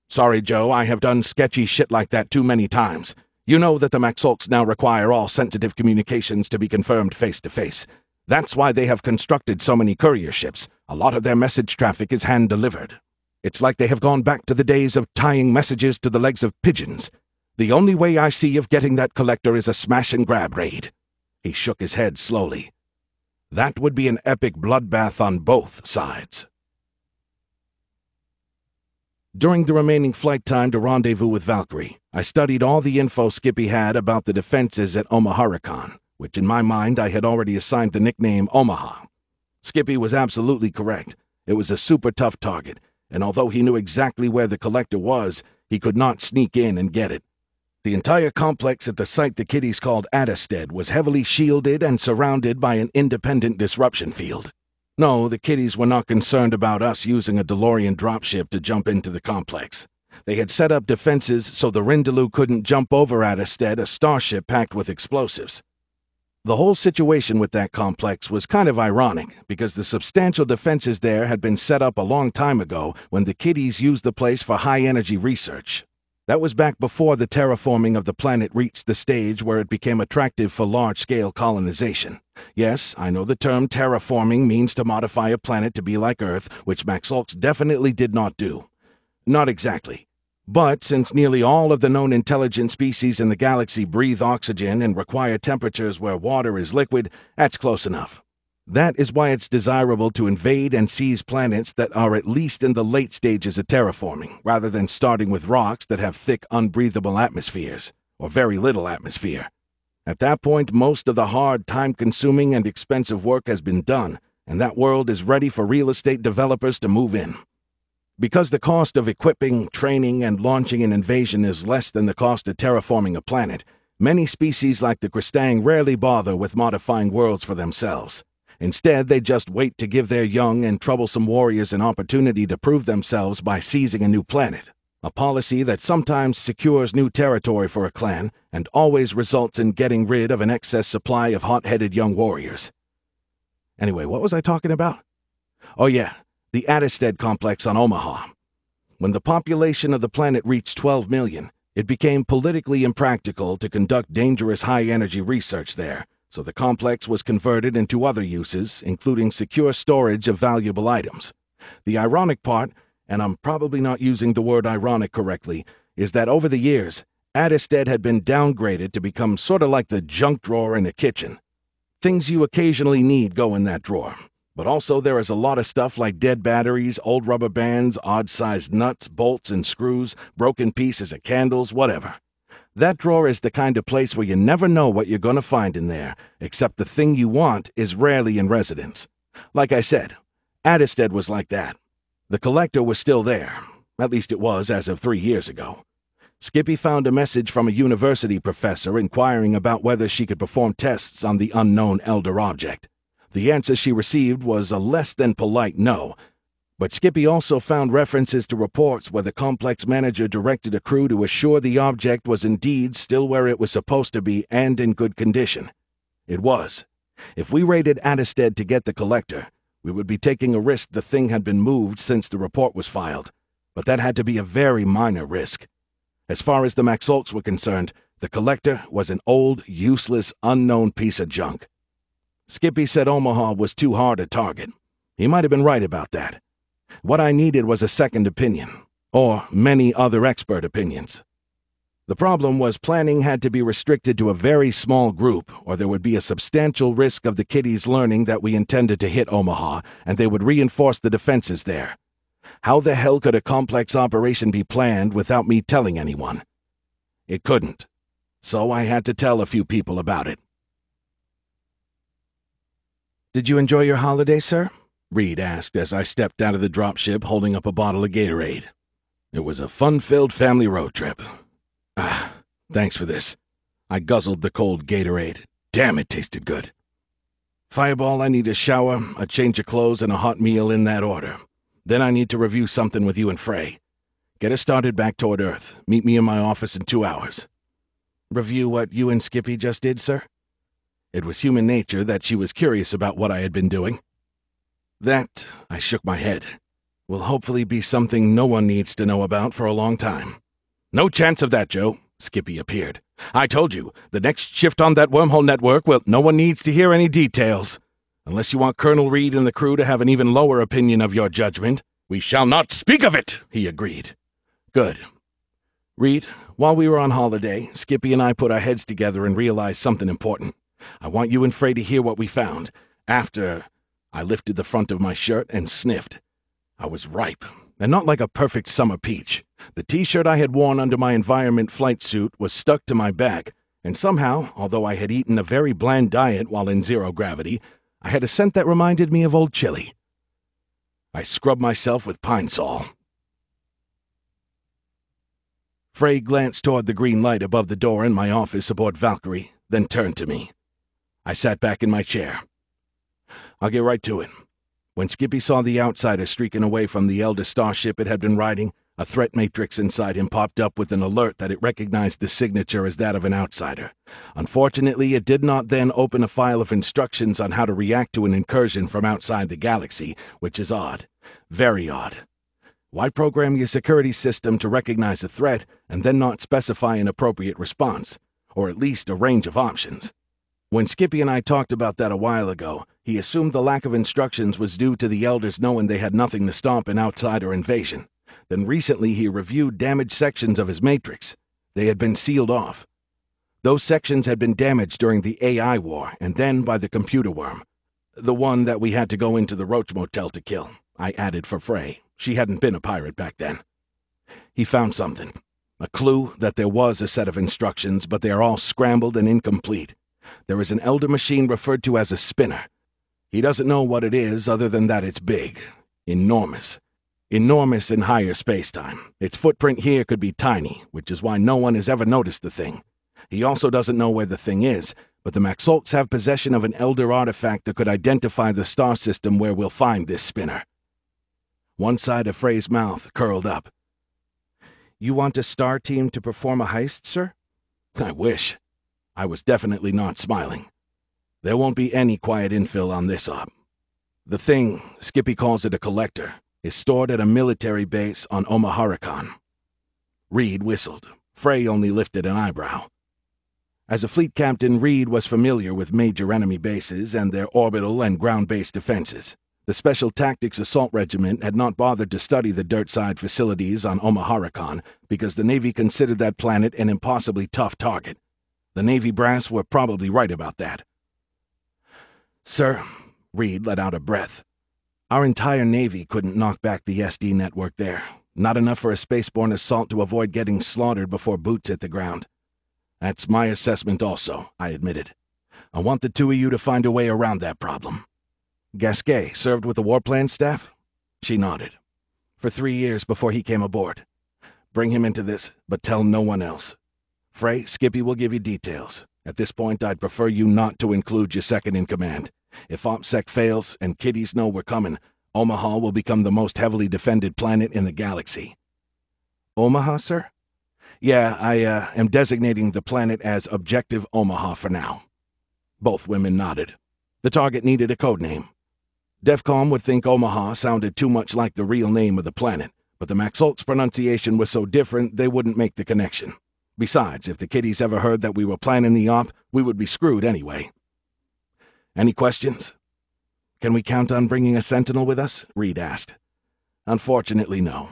Sorry, Joe, I have done sketchy shit like that too many times. You know that the Maxolks now require all sensitive communications to be confirmed face-to-face. That's why they have constructed so many courier ships. A lot of their message traffic is hand-delivered. It's like they have gone back to the days of tying messages to the legs of pigeons. The only way I see of getting that collector is a smash-and-grab raid. He shook his head slowly. That would be an epic bloodbath on both sides. During the remaining flight time to rendezvous with Valkyrie, I studied all the info Skippy had about the defenses at Omaha, which in my mind I had already assigned the nickname Omaha. Skippy was absolutely correct. It was a super tough target, and although he knew exactly where the collector was, he could not sneak in and get it. The entire complex at the site the kiddies called Adderstead was heavily shielded and surrounded by an independent disruption field. No, the kiddies were not concerned about us using a DeLorean dropship to jump into the complex. They had set up defenses so the Rindaloo couldn't jump over Adderstead, a starship packed with explosives. The whole situation with that complex was kind of ironic, because the substantial defenses there had been set up a long time ago when the kiddies used the place for high-energy research. That was back before the terraforming of the planet reached the stage where it became attractive for large-scale colonization. Yes, I know the term terraforming means to modify a planet to be like Earth, which Maxolks definitely did not do. Not exactly. But since nearly all of the known intelligent species in the galaxy breathe oxygen and require temperatures where water is liquid, that's close enough. That is why it's desirable to invade and seize planets that are at least in the late stages of terraforming, rather than starting with rocks that have thick, unbreathable atmospheres, or very little atmosphere. At that point, most of the hard, time-consuming, and expensive work has been done, and that world is ready for real estate developers to move in. Because the cost of equipping, training, and launching an invasion is less than the cost of terraforming a planet, many species like the Kristang rarely bother with modifying worlds for themselves. Instead, they just wait to give their young and troublesome warriors an opportunity to prove themselves by seizing a new planet, a policy that sometimes secures new territory for a clan and always results in getting rid of an excess supply of hot-headed young warriors. Anyway, what was I talking about? Oh yeah, the Adderstead complex on Omaha. When the population of the planet reached 12 million, it became politically impractical to conduct dangerous high-energy research there, so the complex was converted into other uses, including secure storage of valuable items. The ironic part, and I'm probably not using the word ironic correctly, is that over the years, Adderstead had been downgraded to become sort of like the junk drawer in a kitchen. Things you occasionally need go in that drawer, but also there is a lot of stuff like dead batteries, old rubber bands, odd-sized nuts, bolts, and screws, broken pieces of candles, whatever. That drawer is the kind of place where you never know what you're going to find in there, except the thing you want is rarely in residence. Like I said, Adderstead was like that. The collector was still there. At least it was as of 3 years ago. Skippy found a message from a university professor inquiring about whether she could perform tests on the unknown elder object. The answer she received was a less than polite no, but Skippy also found references to reports where the complex manager directed a crew to assure the object was indeed still where it was supposed to be and in good condition. It was. If we raided Adderstead to get the collector, we would be taking a risk the thing had been moved since the report was filed, but that had to be a very minor risk. As far as the Maxolks were concerned, the collector was an old, useless, unknown piece of junk. Skippy said Omaha was too hard a target. He might have been right about that. What I needed was a second opinion, or many other expert opinions. The problem was planning had to be restricted to a very small group, or there would be a substantial risk of the kiddies learning that we intended to hit Omaha, and they would reinforce the defenses there. How the hell could a complex operation be planned without me telling anyone? It couldn't, so I had to tell a few people about it. "Did you enjoy your holiday, sir?" Reed asked as I stepped out of the dropship holding up a bottle of Gatorade. "It was a fun-filled family road trip." Thanks for this." I guzzled the cold Gatorade. Damn, it tasted good. "Fireball, I need a shower, a change of clothes, and a hot meal in that order. Then I need to review something with you and Frey. Get us started back toward Earth. Meet me in my office in 2 hours." "Review what you and Skippy just did, sir?" It was human nature that she was curious about what I had been doing. I shook my head. Will hopefully be something no one needs to know about for a long time. No chance of that, Joe. Skippy appeared. I told you, the next shift on that wormhole network, well, no one needs to hear any details. Unless you want Colonel Reed and the crew to have an even lower opinion of your judgment. We shall not speak of it, he agreed. Good. Reed, while we were on holiday, Skippy and I put our heads together and realized something important. I want you and Frey to hear what we found. After I lifted the front of my shirt and sniffed. I was ripe, and not like a perfect summer peach. The T-shirt I had worn under my environment flight suit was stuck to my back, and somehow, although I had eaten a very bland diet while in zero gravity, I had a scent that reminded me of old chili. I scrubbed myself with Pine Sol. Frey glanced toward the green light above the door in my office aboard Valkyrie, then turned to me. I sat back in my chair. I'll get right to it. When Skippy saw the outsider streaking away from the Elder starship it had been riding, a threat matrix inside him popped up with an alert that it recognized the signature as that of an outsider. Unfortunately, it did not then open a file of instructions on how to react to an incursion from outside the galaxy, which is odd. Very odd. Why program your security system to recognize a threat and then not specify an appropriate response, or at least a range of options? When Skippy and I talked about that a while ago, he assumed the lack of instructions was due to the Elders knowing they had nothing to stop an outsider invasion. Then recently he reviewed damaged sections of his matrix. They had been sealed off. Those sections had been damaged during the AI war and then by the computer worm. The one that we had to go into the Roach Motel to kill, I added for Frey. She hadn't been a pirate back then. He found something. A clue that there was a set of instructions, but they are all scrambled and incomplete. There is an Elder machine referred to as a spinner. He doesn't know what it is other than that it's big. Enormous. Enormous in higher space-time. Its footprint here could be tiny, which is why no one has ever noticed the thing. He also doesn't know where the thing is, but the Maxolks have possession of an Elder artifact that could identify the star system where we'll find this spinner. One side of Frey's mouth curled up. You want a star team to perform a heist, sir? I wish. I was definitely not smiling. There won't be any quiet infill on this op. The thing, Skippy calls it a collector, is stored at a military base on Omaharicon. Reed whistled. Frey only lifted an eyebrow. As a fleet captain, Reed was familiar with major enemy bases and their orbital and ground-based defenses. The Special Tactics Assault Regiment had not bothered to study the dirt-side facilities on Omaharicon because the Navy considered that planet an impossibly tough target. The Navy brass were probably right about that. Sir, Reed let out a breath. Our entire Navy couldn't knock back the SD network there. Not enough for a spaceborne assault to avoid getting slaughtered before boots hit the ground. That's my assessment also, I admitted. I want the two of you to find a way around that problem. Gasquet served with the Warplan staff? She nodded. For 3 years before he came aboard. Bring him into this, but tell no one else. Frey, Skippy will give you details. At this point, I'd prefer you not to include your second-in-command. If OPSEC fails and kiddies know we're coming, Omaha will become the most heavily defended planet in the galaxy. Omaha, sir? Yeah, I am designating the planet as Objective Omaha for now. Both women nodded. The target needed a code name. DEFCON would think Omaha sounded too much like the real name of the planet, but the Maxolks' pronunciation was so different they wouldn't make the connection. Besides, if the kiddies ever heard that we were planning the op, we would be screwed anyway. Any questions? Can we count on bringing a sentinel with us? Reed asked. Unfortunately, no.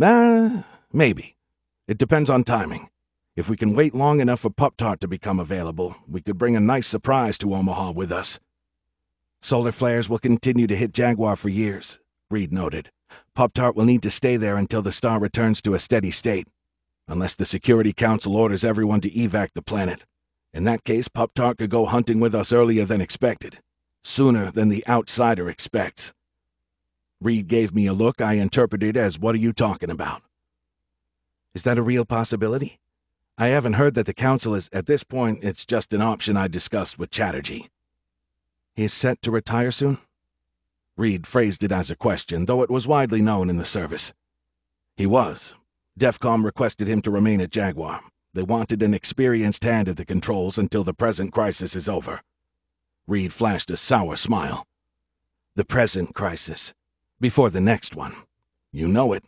Maybe. It depends on timing. If we can wait long enough for Pup-Tart to become available, we could bring a nice surprise to Omaha with us. Solar flares will continue to hit Jaguar for years, Reed noted. Pup-Tart will need to stay there until the star returns to a steady state. Unless the Security Council orders everyone to evac the planet. In that case, Pup-Tart could go hunting with us earlier than expected. Sooner than the outsider expects. Reed gave me a look I interpreted as, what are you talking about? Is that a real possibility? I haven't heard that the Council is, at this point, it's just an option I discussed with Chatterjee. He is set to retire soon? Reed phrased it as a question, though it was widely known in the service. He was. DEFCON requested him to remain at Jaguar. They wanted an experienced hand at the controls until the present crisis is over. Reed flashed a sour smile. The present crisis. Before the next one. You know it.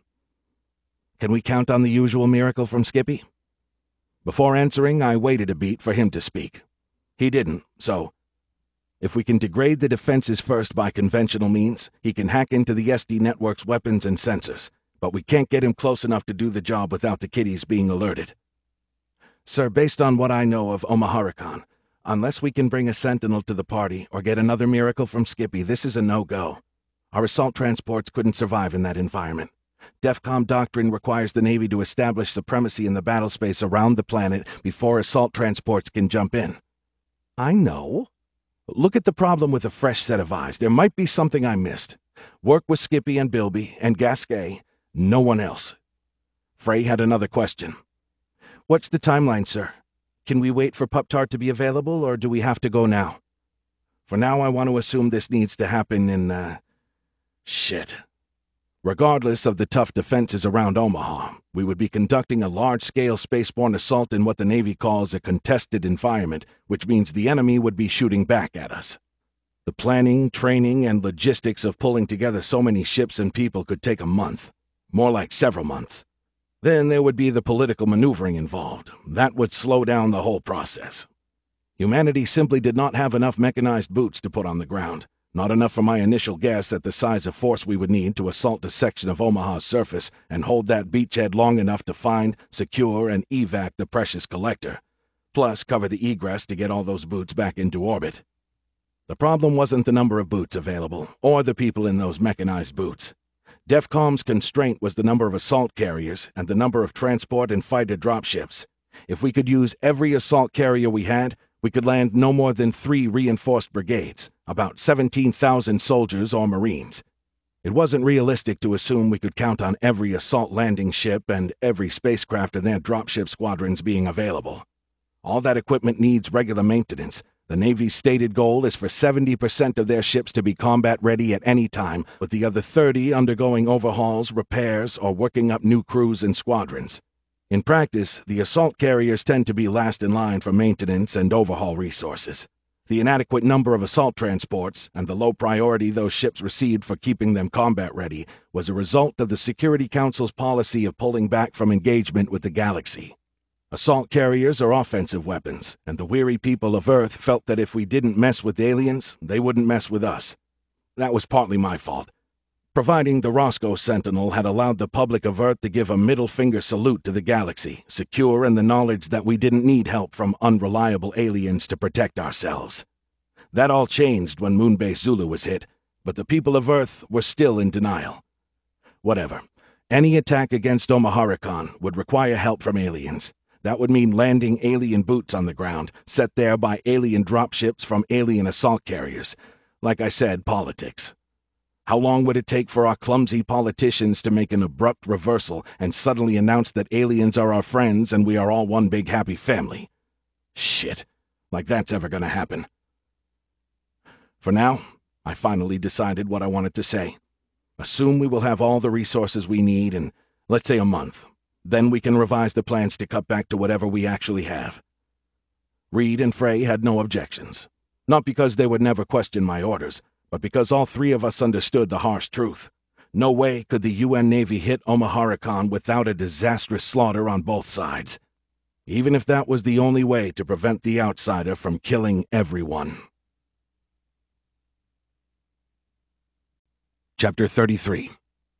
Can we count on the usual miracle from Skippy? Before answering, I waited a beat for him to speak. He didn't, so if we can degrade the defenses first by conventional means, he can hack into the SD network's weapons and sensors, but we can't get him close enough to do the job without the kiddies being alerted. Sir, based on what I know of Omaharakon, unless we can bring a sentinel to the party or get another miracle from Skippy, this is a no-go. Our assault transports couldn't survive in that environment. DEFCOM doctrine requires the Navy to establish supremacy in the battlespace around the planet before assault transports can jump in. I know. Look at the problem with a fresh set of eyes. There might be something I missed. Work with Skippy and Bilby and Gasquet. No one else. Frey had another question. What's the timeline, sir? Can we wait for Pup-Tart to be available, or do we have to go now? For now, I want to assume this needs to happen in, shit. Regardless of the tough defenses around Omaha, we would be conducting a large-scale spaceborne assault in what the Navy calls a contested environment, which means the enemy would be shooting back at us. The planning, training, and logistics of pulling together so many ships and people could take a month. More like several months. Then there would be the political maneuvering involved. That would slow down the whole process. Humanity simply did not have enough mechanized boots to put on the ground. Not enough for my initial guess at the size of force we would need to assault a section of Omaha's surface and hold that beachhead long enough to find, secure, and evac the precious collector. Plus cover the egress to get all those boots back into orbit. The problem wasn't the number of boots available, or the people in those mechanized boots. DEFCOM's constraint was the number of assault carriers and the number of transport and fighter dropships. If we could use every assault carrier we had, we could land no more than 3 reinforced brigades, about 17,000 soldiers or Marines. It wasn't realistic to assume we could count on every assault landing ship and every spacecraft and their dropship squadrons being available. All that equipment needs regular maintenance. The Navy's stated goal is for 70% of their ships to be combat-ready at any time, with the other 30 undergoing overhauls, repairs, or working up new crews and squadrons. In practice, the assault carriers tend to be last in line for maintenance and overhaul resources. The inadequate number of assault transports and the low priority those ships received for keeping them combat-ready was a result of the Security Council's policy of pulling back from engagement with the galaxy. Assault carriers are offensive weapons, and the weary people of Earth felt that if we didn't mess with aliens, they wouldn't mess with us. That was partly my fault. Providing the Roscoe Sentinel had allowed the public of Earth to give a middle-finger salute to the galaxy, secure in the knowledge that we didn't need help from unreliable aliens to protect ourselves. That all changed when Moonbase Zulu was hit, but the people of Earth were still in denial. Whatever. Any attack against Omaharakon would require help from aliens. That would mean landing alien boots on the ground, set there by alien dropships from alien assault carriers. Like I said, politics. How long would it take for our clumsy politicians to make an abrupt reversal and suddenly announce that aliens are our friends and we are all one big happy family? Shit. Like that's ever gonna happen. For now, I finally decided what I wanted to say. Assume we will have all the resources we need in, let's say, a month. Then we can revise the plans to cut back to whatever we actually have. Reed and Frey had no objections. Not because they would never question my orders, but because all 3 of us understood the harsh truth. No way could the UN Navy hit Omaharakon without a disastrous slaughter on both sides. Even if that was the only way to prevent the outsider from killing everyone. Chapter 33.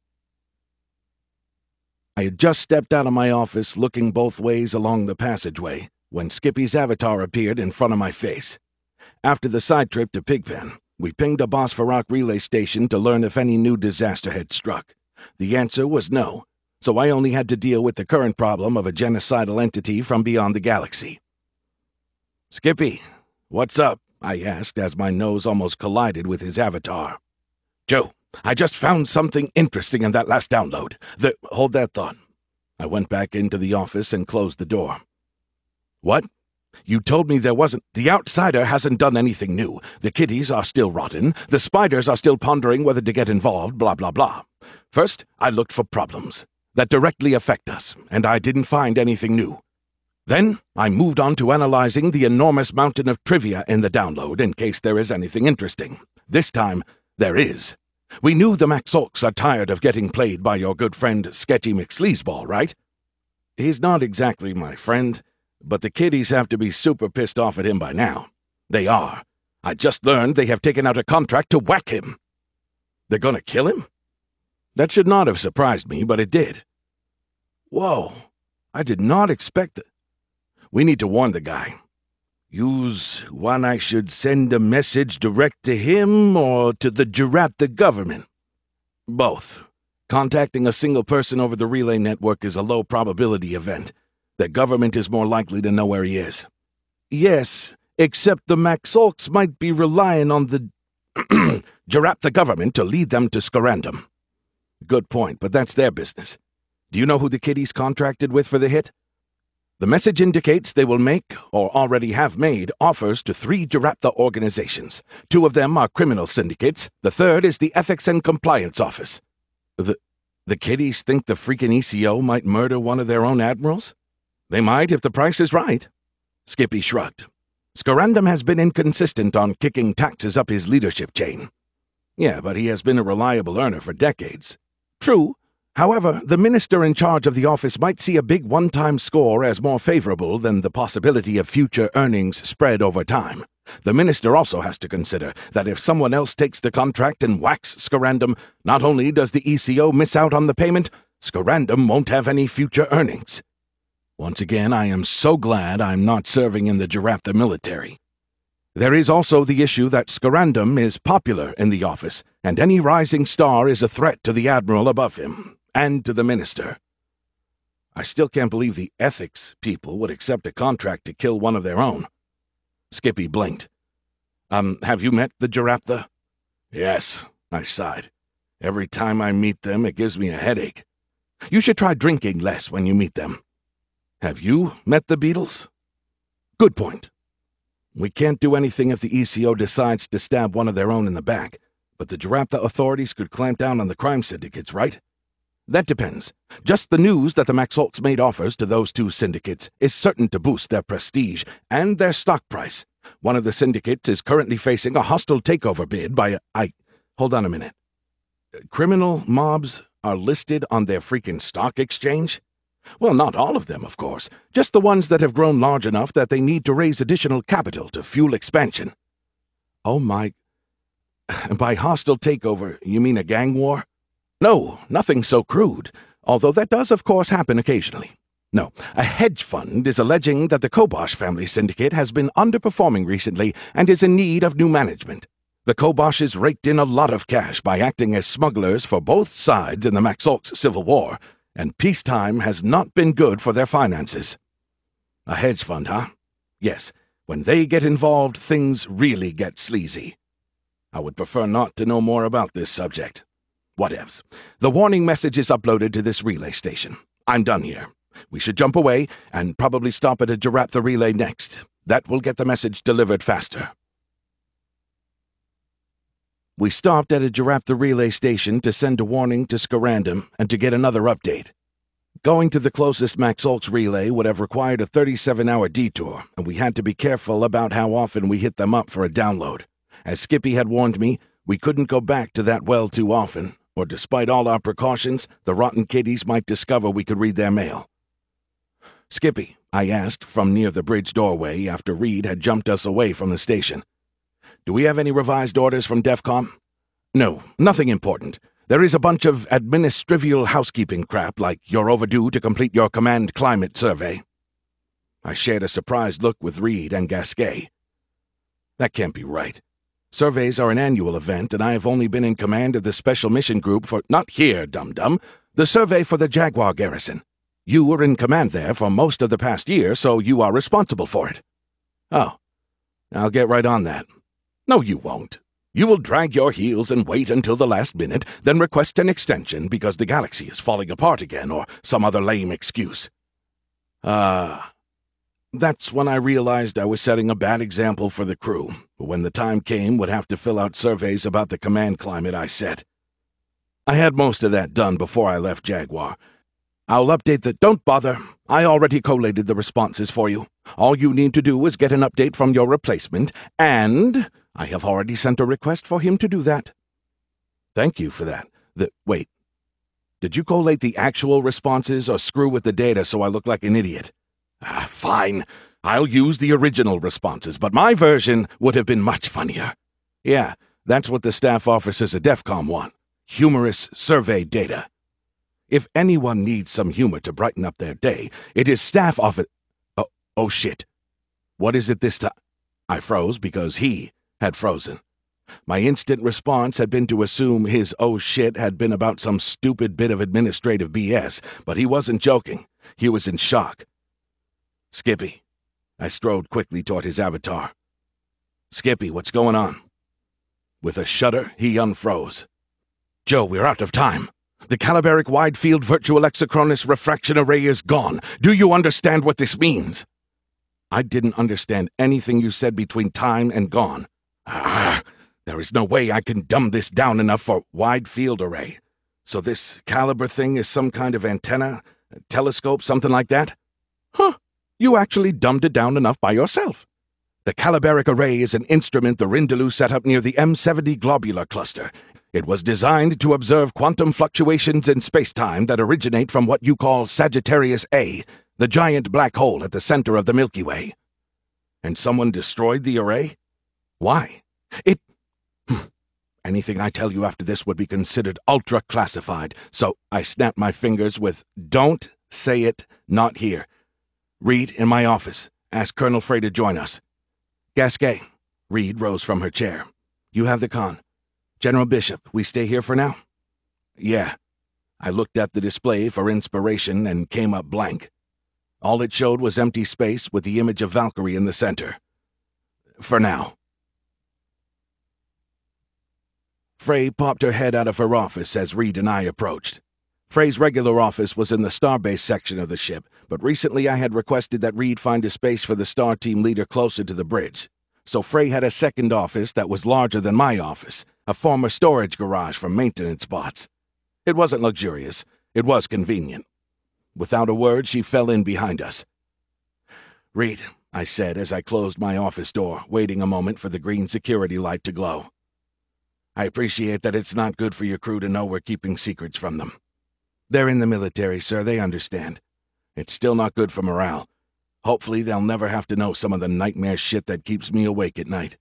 I had just stepped out of my office looking both ways along the passageway when Skippy's avatar appeared in front of my face. After the side trip to Pigpen, we pinged a Bosphorok relay station to learn if any new disaster had struck. The answer was no, so I only had to deal with the current problem of a genocidal entity from beyond the galaxy. "Skippy, what's up?" I asked as my nose almost collided with his avatar. "Joe, I just found something interesting in that last download. Hold that thought." I went back into the office and closed the door. "What? You told me there wasn't— The outsider hasn't done anything new. The kiddies are still rotten. The spiders are still pondering whether to get involved, blah, blah, blah. First, I looked for problems that directly affect us, and I didn't find anything new. Then, I moved on to analyzing the enormous mountain of trivia in the download in case there is anything interesting. This time, there is. We knew the Maxolks are tired of getting played by your good friend Sketchy McSleazeball, right? He's not exactly my friend, but the kiddies have to be super pissed off at him by now. They are. I just learned they have taken out a contract to whack him. They're gonna kill him? That should not have surprised me, but it did. Whoa, I did not expect it. We need to warn the guy. Use one I should send a message direct to him or to the Giraptha government? Both. Contacting a single person over the relay network is a low-probability event. The government is more likely to know where he is. Yes, except the Maxolks might be relying on the Giraptha government to lead them to Scarandum. Good point, but that's their business. Do you know who the kiddies contracted with for the hit? The message indicates they will make, or already have made, offers to 3 Giraptha organizations. 2 of them are criminal syndicates. The third is the Ethics and Compliance Office. The kiddies think the freaking ECO might murder one of their own admirals? They might if the price is right. Skippy shrugged. Scarandum has been inconsistent on kicking taxes up his leadership chain. Yeah, but he has been a reliable earner for decades. True. However, the minister in charge of the office might see a big one-time score as more favorable than the possibility of future earnings spread over time. The minister also has to consider that if someone else takes the contract and whacks Scarandum, not only does the ECO miss out on the payment, Scarandum won't have any future earnings. Once again, I am so glad I'm not serving in the Giraptha military. There is also the issue that Scarandum is popular in the office, and any rising star is a threat to the admiral above him. And to the minister. I still can't believe the ethics people would accept a contract to kill one of their own. Skippy blinked. Have you met the Giraptha? Yes, I sighed. Every time I meet them, it gives me a headache. You should try drinking less when you meet them. Have you met the Beatles? Good point. We can't do anything if the ECO decides to stab one of their own in the back, but the Giraptha authorities could clamp down on the crime syndicates, right? That depends. Just the news that the Maxolks made offers to those 2 syndicates is certain to boost their prestige and their stock price. One of the syndicates is currently facing a hostile takeover bid by Hold on a minute. Criminal mobs are listed on their freaking stock exchange? Well, not all of them, of course. Just the ones that have grown large enough that they need to raise additional capital to fuel expansion. Oh my... By hostile takeover, you mean a gang war? No, nothing so crude, although that does of course happen occasionally. No, a hedge fund is alleging that the Kobosh family syndicate has been underperforming recently and is in need of new management. The Koboshes raked in a lot of cash by acting as smugglers for both sides in the Maxolks Civil War, and peacetime has not been good for their finances. A hedge fund, huh? Yes, when they get involved, things really get sleazy. I would prefer not to know more about this subject. Whatevs. The warning message is uploaded to this relay station. I'm done here. We should jump away and probably stop at a Giraptha relay next. That will get the message delivered faster. We stopped at a Giraptha relay station to send a warning to Scarandum and to get another update. Going to the closest Maxolks relay would have required a 37-hour detour, and we had to be careful about how often we hit them up for a download. As Skippy had warned me, we couldn't go back to that well too often, or despite all our precautions, the rotten kiddies might discover we could read their mail. Skippy, I asked from near the bridge doorway after Reed had jumped us away from the station. Do we have any revised orders from DEFCON? No, nothing important. There is a bunch of administrivial housekeeping crap like you're overdue to complete your command climate survey. I shared a surprised look with Reed and Gasquet. That can't be right. Surveys are an annual event, and I have only been in command of the Special Mission Group for— Not here, dum-dum. The survey for the Jaguar garrison. You were in command there for most of the past year, so you are responsible for it. Oh, I'll get right on that. No, you won't. You will drag your heels and wait until the last minute, then request an extension because the galaxy is falling apart again, or some other lame excuse. That's when I realized I was setting a bad example for the crew, who when the time came would have to fill out surveys about the command climate I set. I had most of that done before I left Jaguar. I'll update the— Don't bother. I already collated the responses for you. All you need to do is get an update from your replacement, and I have already sent a request for him to do that. Thank you for that. Wait, did you collate the actual responses or screw with the data so I look like an idiot? Fine. I'll use the original responses, but my version would have been much funnier. Yeah, that's what the staff officers at DEFCON want. Humorous survey data. If anyone needs some humor to brighten up their day, it is staff office. Oh shit. What is it this time? I froze because he had frozen. My instant response had been to assume his oh shit had been about some stupid bit of administrative BS, but he wasn't joking. He was in shock. Skippy. I strode quickly toward his avatar. Skippy, what's going on? With a shudder, he unfroze. Joe, we're out of time. The Calibaric Wide-Field Virtual Exochronous Refraction Array is gone. Do you understand what this means? I didn't understand anything you said between time and gone. There is no way I can dumb this down enough for wide-field array. So this caliber thing is some kind of antenna, telescope, something like that? Huh, you actually dumbed it down enough by yourself. The Calibaric Array is an instrument the Rindaloo set up near the M70 globular cluster. It was designed to observe quantum fluctuations in space-time that originate from what you call Sagittarius A, the giant black hole at the center of the Milky Way. And someone destroyed the array? Why? Anything I tell you after this would be considered ultra-classified, so I snapped my fingers with, "Don't say it, not here. Reed, in my office. Ask Colonel Frey to join us." Gasquet. Reed rose from her chair. "You have the con. General Bishop, we stay here for now?" "Yeah." I looked at the display for inspiration and came up blank. All it showed was empty space with the image of Valkyrie in the center. "For now." Frey popped her head out of her office as Reed and I approached. Frey's regular office was in the Starbase section of the ship, but recently I had requested that Reed find a space for the Star Team leader closer to the bridge. So Frey had a second office that was larger than my office, a former storage garage for maintenance bots. It wasn't luxurious. It was convenient. Without a word, she fell in behind us. "Reed," I said as I closed my office door, waiting a moment for the green security light to glow. "I appreciate that it's not good for your crew to know we're keeping secrets from them. They're in the military, sir. They understand. It's still not good for morale. Hopefully they'll never have to know some of the nightmare shit that keeps me awake at night.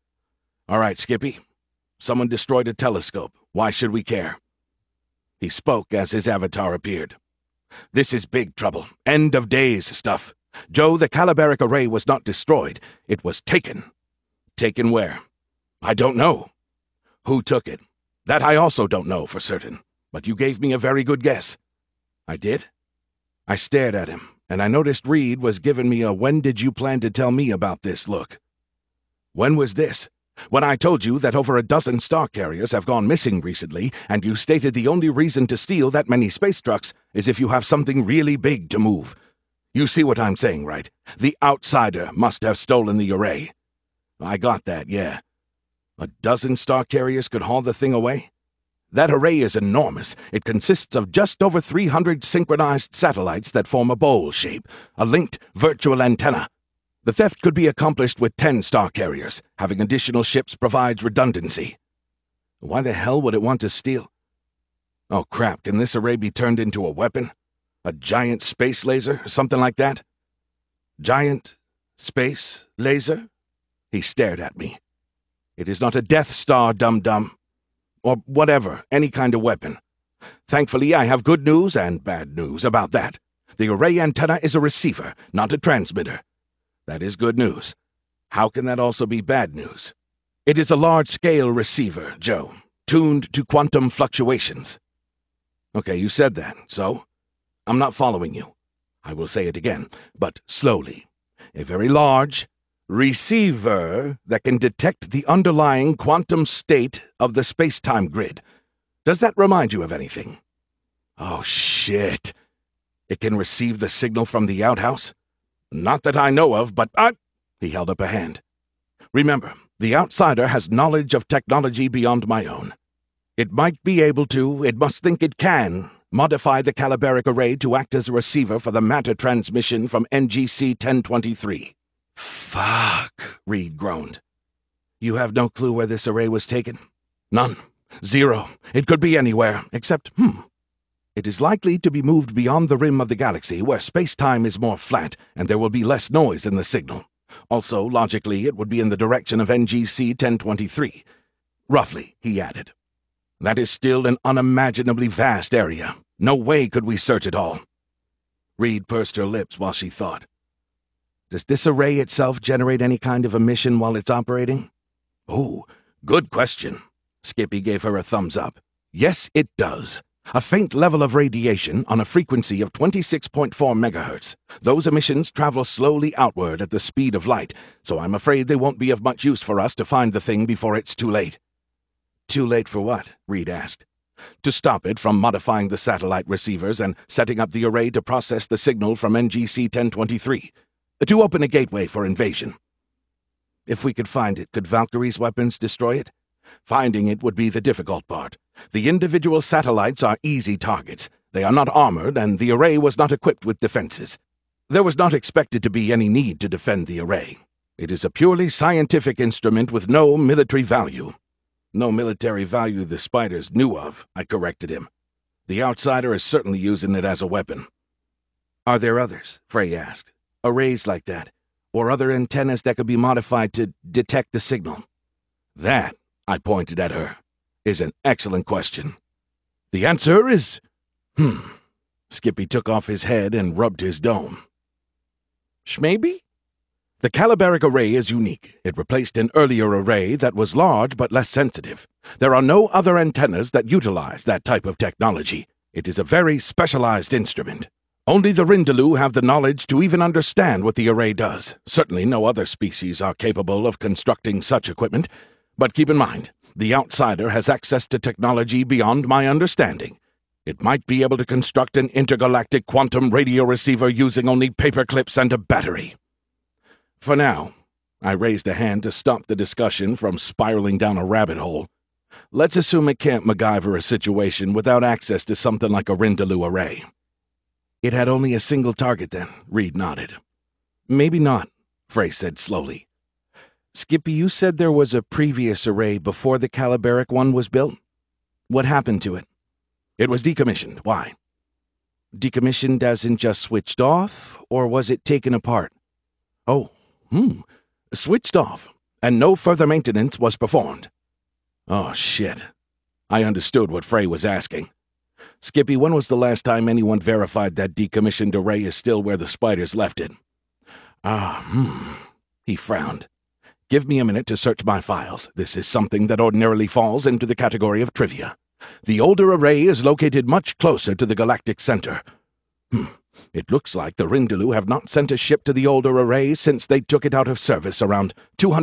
All right, Skippy. Someone destroyed a telescope. Why should we care?" He spoke as his avatar appeared. "This is big trouble. End of days stuff. Joe, the Calibaric Array was not destroyed. It was taken." "Taken where?" "I don't know." "Who took it?" "That I also don't know for certain. But you gave me a very good guess." "I did?" I stared at him, and I noticed Reed was giving me a "when did you plan to tell me about this" look. "When was this?" "When I told you that over a dozen star carriers have gone missing recently, and you stated the only reason to steal that many space trucks is if you have something really big to move. You see what I'm saying, right? The outsider must have stolen the array." "I got that, yeah." "A dozen star carriers could haul the thing away?" "That array is enormous. It consists of just over 300 synchronized satellites that form a bowl shape, a linked virtual antenna. The theft could be accomplished with 10 star carriers. Having additional ships provides redundancy." "Why the hell would it want to steal?" "Oh crap, can this array be turned into a weapon? A giant space laser, something like that?" "Giant space laser?" He stared at me. "It is not a Death Star, dum-dum. Or whatever, any kind of weapon. Thankfully, I have good news and bad news about that. The array antenna is a receiver, not a transmitter. That is good news. How can that also be bad news? It is a large-scale receiver, Joe, tuned to quantum fluctuations." "Okay, you said that, so? I'm not following you. I will say it again, but slowly. A very large receiver that can detect the underlying quantum state of the space-time grid. Does that remind you of anything?" "Oh, shit. It can receive the signal from the outhouse?" "Not that I know of, but He held up a hand. "Remember, the outsider has knowledge of technology beyond my own. It might be able to, it must think it can, modify the Calibaric Array to act as a receiver for the matter transmission from NGC 1023. "Fuck," Reed groaned. "You have no clue where this array was taken?" "None. Zero. It could be anywhere, except, It is likely to be moved beyond the rim of the galaxy where space-time is more flat and there will be less noise in the signal. Also, logically, it would be in the direction of NGC 1023. Roughly, he added. That is still an unimaginably vast area. No way could we search it all. Reed pursed her lips while she thought. Does this array itself generate any kind of emission while it's operating? Oh, good question. Skippy gave her a thumbs up. Yes, it does. A faint level of radiation on a frequency of 26.4 megahertz. Those emissions travel slowly outward at the speed of light, so I'm afraid they won't be of much use for us to find the thing before it's too late. Too late for what? Reed asked. To stop it from modifying the satellite receivers and setting up the array to process the signal from NGC 1023. To open a gateway for invasion. If we could find it, could Valkyrie's weapons destroy it? Finding it would be the difficult part. The individual satellites are easy targets. They are not armored, and the array was not equipped with defenses. There was not expected to be any need to defend the array. It is a purely scientific instrument with no military value. No military value the Spiders knew of, I corrected him. The outsider is certainly using it as a weapon. Are there others? Frey asked. Arrays like that, or other antennas that could be modified to detect the signal? That, I pointed at her, is an excellent question. The answer is... Skippy took off his head and rubbed his dome. Shmaybe? The Calibaric array is unique. It replaced an earlier array that was large but less sensitive. There are no other antennas that utilize that type of technology. It is a very specialized instrument. Only the Rindalu have the knowledge to even understand what the array does. Certainly no other species are capable of constructing such equipment. But keep in mind, the outsider has access to technology beyond my understanding. It might be able to construct an intergalactic quantum radio receiver using only paper clips and a battery. For now, I raised a hand to stop the discussion from spiraling down a rabbit hole. Let's assume it can't MacGyver a situation without access to something like a Rindalu array. It had only a single target then, Reed nodded. Maybe not, Frey said slowly. Skippy, you said there was a previous array before the Calibaric one was built? What happened to it? It was decommissioned. Why? Decommissioned as in just switched off, or was it taken apart? Oh, switched off, and no further maintenance was performed. Oh, shit. I understood what Frey was asking. Skippy, when was the last time anyone verified that decommissioned array is still where the Spiders left it? He frowned. Give me a minute to search my files. This is something that ordinarily falls into the category of trivia. The older array is located much closer to the galactic center. It looks like the Rindalu have not sent a ship to the older array since they took it out of service around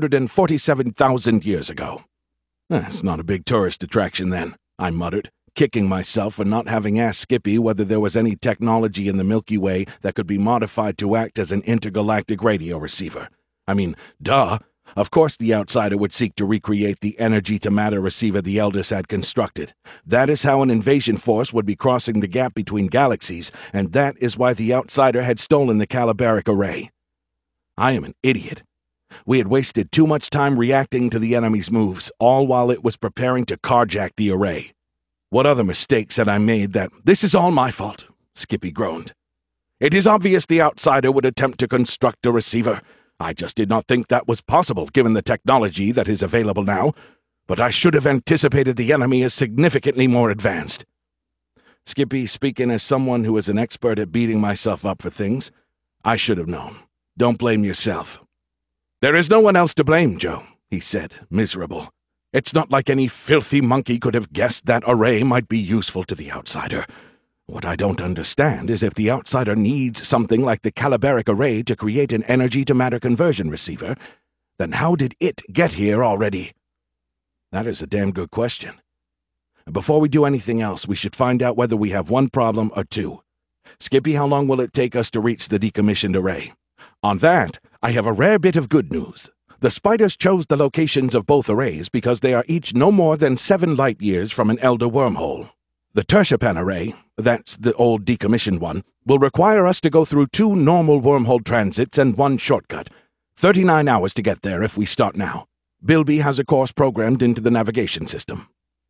247,000 years ago. It's not a big tourist attraction then, I muttered, kicking myself for not having asked Skippy whether there was any technology in the Milky Way that could be modified to act as an intergalactic radio receiver. I mean, duh. Of course the outsider would seek to recreate the energy-to-matter receiver the Elders had constructed. That is how an invasion force would be crossing the gap between galaxies, and that is why the outsider had stolen the Calibaric array. I am an idiot. We had wasted too much time reacting to the enemy's moves, all while it was preparing to carjack the array. What other mistakes had I made that... This is all my fault, Skippy groaned. It is obvious the outsider would attempt to construct a receiver. I just did not think that was possible given the technology that is available now, but I should have anticipated the enemy as significantly more advanced. Skippy, speaking as someone who is an expert at beating myself up for things, I should have known. Don't blame yourself. There is no one else to blame, Joe, he said, miserable. It's not like any filthy monkey could have guessed that array might be useful to the outsider. What I don't understand is if the outsider needs something like the Calibaric array to create an energy-to-matter conversion receiver, then how did it get here already? That is a damn good question. Before we do anything else, we should find out whether we have one problem or two. Skippy, how long will it take us to reach the decommissioned array? On that, I have a rare bit of good news. The Spiders chose the locations of both arrays because they are each no more than 7 light-years from an Elder wormhole. The Tertipan array, that's the old decommissioned one, will require us to go through 2 normal wormhole transits and 1 shortcut. 39 hours to get there if we start now. Bilby has a course programmed into the navigation system.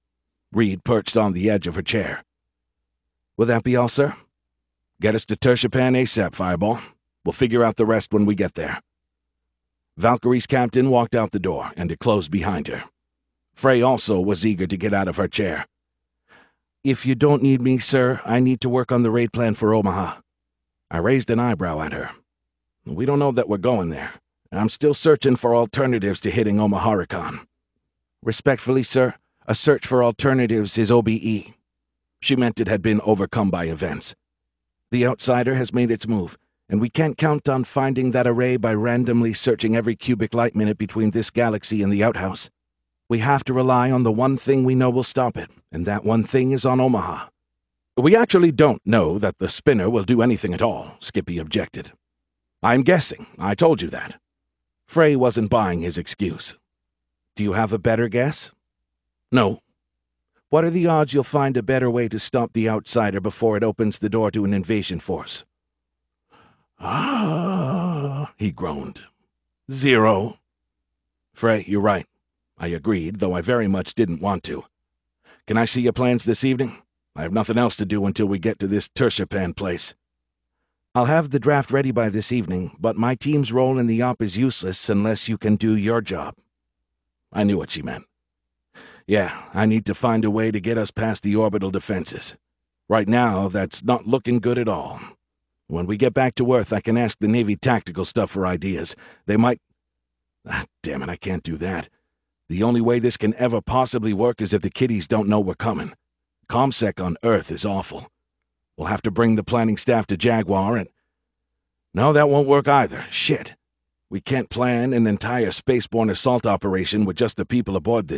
Reed perched on the edge of her chair. Will that be all, sir? Get us to Tershpan ASAP, Fireball. We'll figure out the rest when we get there. Valkyrie's captain walked out the door, and it closed behind her. Frey also was eager to get out of her chair. If you don't need me, sir, I need to work on the raid plan for Omaha. I raised an eyebrow at her. We don't know that we're going there. I'm still searching for alternatives to hitting Omaharicon. Respectfully, sir, a search for alternatives is OBE. She meant it had been overcome by events. The Outsider has made its move, and we can't count on finding that array by randomly searching every cubic light minute between this galaxy and the outhouse. We have to rely on the one thing we know will stop it, and that one thing is on Omaha. We actually don't know that the spinner will do anything at all, Skippy objected. I'm guessing. I told you that. Frey wasn't buying his excuse. Do you have a better guess? No. What are the odds you'll find a better way to stop the Outsider before it opens the door to an invasion force? Ah, he groaned. 0. Frey, you're right. I agreed, though I very much didn't want to. Can I see your plans this evening? I have nothing else to do until we get to this Tershpan place. I'll have the draft ready by this evening, but my team's role in the op is useless unless you can do your job. I knew what she meant. Yeah, I need to find a way to get us past the orbital defenses. Right now, that's not looking good at all. When we get back to Earth, I can ask the Navy tactical stuff for ideas. They might... damn it, I can't do that. The only way this can ever possibly work is if the kiddies don't know we're coming. ComSec on Earth is awful. We'll have to bring the planning staff to Jaguar and... No, that won't work either. Shit. We can't plan an entire spaceborne assault operation with just the people aboard this